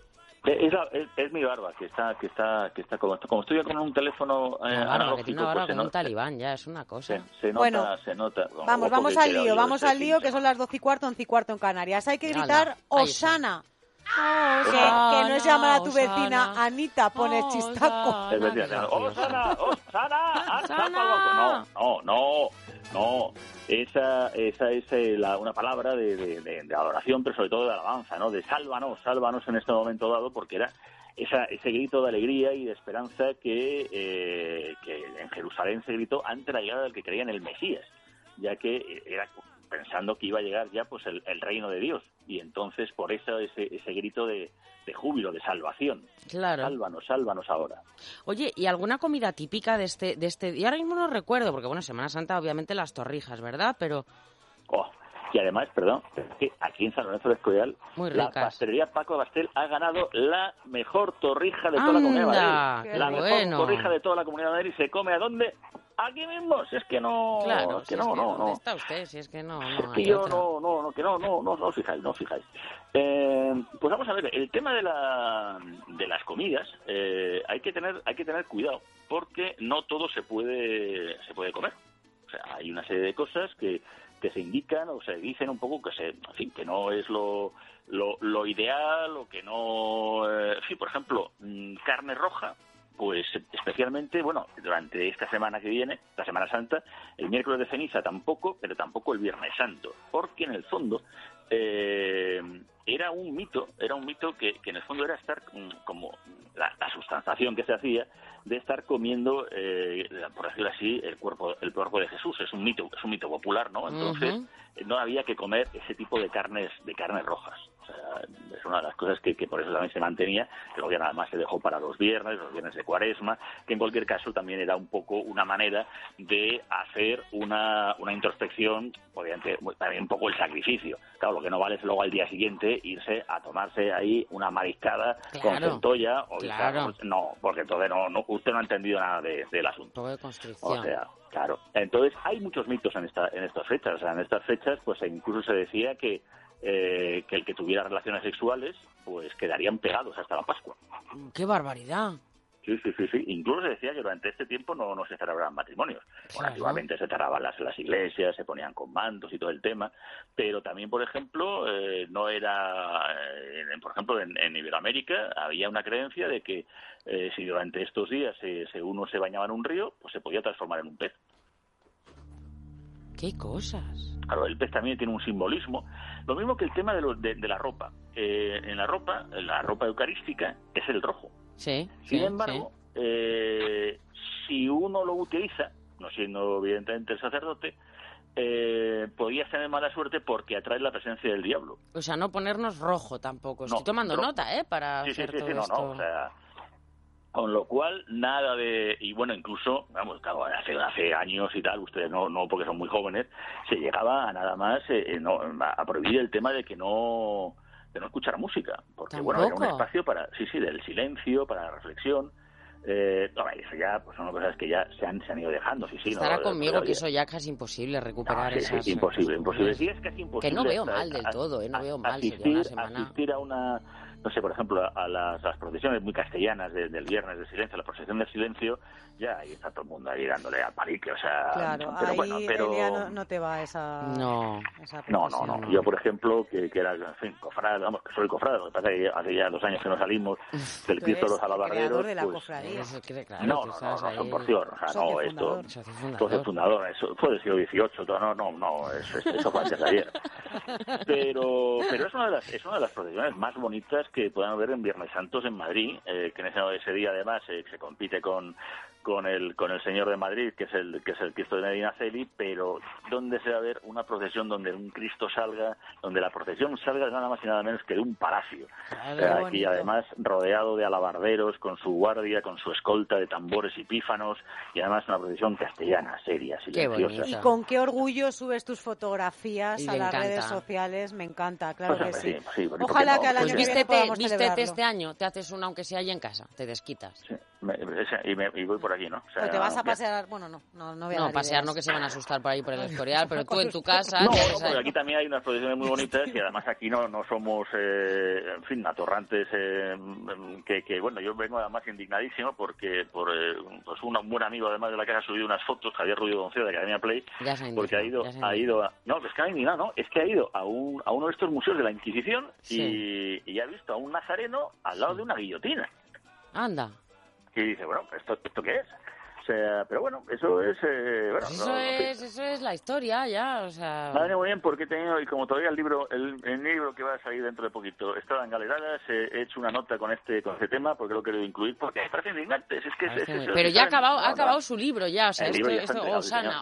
Es mi barba que está como estoy con un teléfono analógico, que tiene una barba pues como un talibán, ya es una cosa. Se nota, Bueno, se nota. Vamos al lío, que son las 12:15, 11:15 en Canarias. Hay que gritar Osana. Que no es llamar a tu vecina Anita, pone chistaco. ¡Osana! No. Esa es una palabra de adoración, pero sobre todo de alabanza, ¿no? De sálvanos en este momento dado, porque era ese grito de alegría y de esperanza que en Jerusalén se gritó ante la llegada del que creía en el Mesías, ya que era pensando que iba a llegar ya pues el reino de Dios, y entonces por eso ese grito de júbilo, de salvación. Claro. Sálvanos ahora. Oye, ¿y alguna comida típica de este día? Ahora mismo no recuerdo, porque bueno, Semana Santa obviamente las torrijas, ¿verdad? Pero... Y además, perdón, es que aquí en San Lorenzo de Escorial, la pastelería Paco Bastel ha ganado la mejor torrija de toda la Comunidad de Madrid. La mejor torrija de toda la Comunidad de Madrid. ¿Se come a dónde? Aquí mismo, si es que no... Claro, es que ¿dónde está usted? Si es que no... Es que yo no os fijáis. Pues vamos a ver, el tema de las comidas, hay que tener cuidado, porque no todo se puede comer. O sea, hay una serie de cosas que se indican o se dicen un poco que no es lo ideal, o que no... por ejemplo, carne roja, pues especialmente, bueno, durante esta semana que viene, la Semana Santa, el miércoles de ceniza tampoco, pero tampoco el Viernes Santo, porque en el fondo era un mito que en el fondo era estar como la sustanciación que se hacía de estar comiendo, por decirlo así, el cuerpo de Jesús. Es un mito popular, ¿no? Entonces no había que comer ese tipo de carnes rojas. O sea, es una de las cosas que por eso también se mantenía, que luego ya nada más se dejó para los viernes de Cuaresma, que en cualquier caso también era un poco una manera de hacer una introspección, obviamente también un poco el sacrificio. Claro, lo que no vale es luego al día siguiente irse a tomarse ahí una mariscada con centolla o no, porque entonces usted no ha entendido nada del asunto. De constricción. O sea, claro. Entonces hay muchos mitos en estas fechas. O sea, en estas fechas pues incluso se decía que el que tuviera relaciones sexuales pues quedarían pegados hasta la Pascua. ¡Qué barbaridad! Sí. Incluso se decía que durante este tiempo no se celebraban matrimonios. Bueno, antiguamente se cerraban las iglesias, se ponían con mantos y todo el tema, pero también, por ejemplo, no era... por ejemplo, en Iberoamérica había una creencia de que si durante estos días uno se bañaba en un río, pues se podía transformar en un pez. ¡Qué cosas! Claro, el pez también tiene un simbolismo. Lo mismo que el tema de la ropa. En la ropa eucarística es el rojo. Sí. Sin embargo, si uno lo utiliza, no siendo evidentemente el sacerdote, podías tener mala suerte porque atrae la presencia del diablo. O sea, no ponernos rojo tampoco. Estoy tomando nota, para hacer todo esto. O sea, con lo cual, nada de... Y bueno, incluso, vamos, claro, hace años y tal, ustedes no porque son muy jóvenes, se llegaba a nada más a prohibir el tema de no escuchar música, porque ¿Tampoco? Bueno, era un espacio del silencio, para la reflexión. Eso ya pues son cosas que ya se han ido dejando. Estará conmigo que eso ya es casi imposible recuperar esas... Sí, imposible. Sí, es casi imposible. Que no veo mal del todo, no veo mal. Sería una semana... Asistir a una... No sé, por ejemplo, a las procesiones muy castellanas del Viernes del Silencio, la procesión del silencio, ya ahí está todo el mundo ahí dándole al palique, o sea... Claro, Elia, no te va esa... No. Yo, por ejemplo, que era, en fin, cofrade, vamos, que soy cofrade, lo que pasa es que hace ya 2 años que no salimos del Cristo de los Alabarderos... de la cofradía. No, son porción, o sea, no, esto... Socio fundador, eso fue del siglo XVIII, eso fue antes de ayer. Pero es una de las procesiones más bonitas que puedan haber en Viernes Santos en Madrid, que en ese día además se compite con el Señor de Madrid, que es el Cristo de Medinaceli, pero donde se va a ver una procesión donde un Cristo salga, donde la procesión salga nada más y nada menos que de un palacio. Aquí además rodeado de alabarderos, con su guardia, con su escolta de tambores y pífanos, y además una procesión castellana, seria, silenciosa. Y con qué orgullo subes tus fotografías a las redes sociales, me encanta, claro que sí. Ojalá que al año que viene podamos celebrarlo. Vístete este año, te haces una aunque sea ahí en casa, te desquitas. Sí. y voy por aquí, ¿no? O sea, ¿Pero te vas a pasear? Bueno, no voy a dar pasear ideas. no, que se van a asustar por ahí por el Escorial, pero tú en tu casa... No, porque aquí también hay unas procesiones muy bonitas y además aquí no somos, en fin, atorrantes, que bueno, yo vengo además indignadísimo porque pues un buen amigo además de la casa ha subido unas fotos, Javier Rubio Donceo de Academia Play, porque ha ido no, es que ha indignado, ¿no? Es que ha ido a uno de estos museos de la Inquisición y ha visto a un nazareno al lado de una guillotina. Anda. Y dice, bueno, ¿esto qué es? O sea, pero bueno, eso es... Eso es la historia ya, o sea... Me ha venido muy bien porque he tenido, y como todavía el libro que va a salir dentro de poquito estaba en galeradas, he hecho una nota con este tema porque lo he querido incluir, porque me parece indignante. Pero ya ha acabado su libro ya, o sea, esto Osana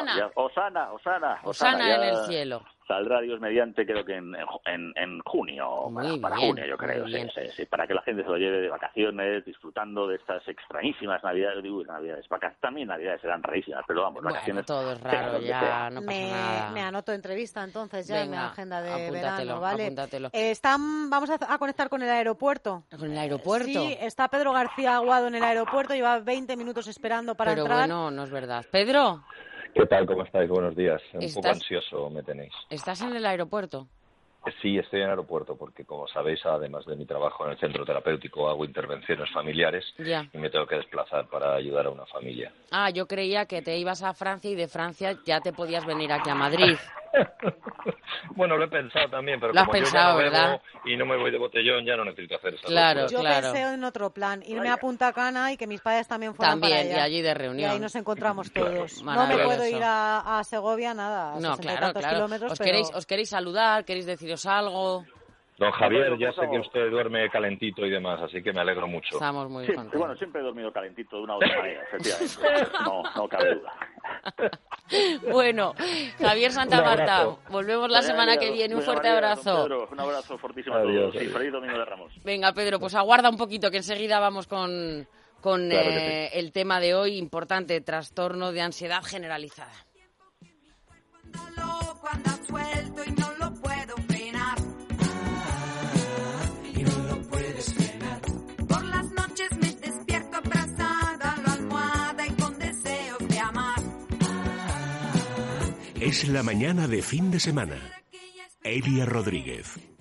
en el cielo. Saldrá Dios mediante, creo que en junio, para junio, yo creo, sí, para que la gente se lo lleve de vacaciones, disfrutando de estas extrañísimas Navidades, también Navidades serán rarísimas, pero vamos, vacaciones... todo es raro, ya no pasa nada. Me anoto entrevista entonces ya en mi agenda de apúntatelo, verano, ¿vale? Apúntatelo. Vamos a conectar con el aeropuerto. ¿Con el aeropuerto? Sí, está Pedro García Aguado en el aeropuerto, lleva 20 minutos esperando para entrar. Pero bueno, no es verdad. ¿Pedro? ¿Qué tal? ¿Cómo estáis? Buenos días. Un poco ansioso me tenéis. ¿Estás en el aeropuerto? Sí, estoy en el aeropuerto porque, como sabéis, además de mi trabajo en el centro terapéutico, hago intervenciones familiares y me tengo que desplazar para ayudar a una familia. Ah, yo creía que te ibas a Francia y de Francia ya te podías venir aquí a Madrid. Bueno, lo he pensado también, pero lo como has pensado, yo ya no ¿verdad? bebo y no me voy de botellón, ya no necesito hacer eso. Yo pensé en otro plan, irme a Punta Cana y que mis padres también fueran para allá. Y allí de reunión. Y ahí nos encontramos todos. Claro, no me puedo ir a Segovia, nada, no, claro. kilómetros. ¿Os queréis saludar? ¿Queréis deciros algo? Don Javier, ya sé que usted duerme calentito y demás, así que me alegro mucho. Estamos muy contentos. Bueno, siempre he dormido calentito de una u otra manera, efectivamente. No cabe duda. Bueno, Javier Santamarta, volvemos la semana que viene. Un fuerte abrazo. Pedro, un abrazo fortísimo a todos. Y feliz Domingo de Ramos. Venga, Pedro, pues aguarda un poquito, que enseguida vamos con el tema de hoy, importante, trastorno de ansiedad generalizada. Cuando suelto y no lo puedo frenar. Y no lo puedes frenar. Por las noches me despierto abrazada a la almohada y con deseos de amar. Es la mañana de fin de semana. Elia Rodríguez.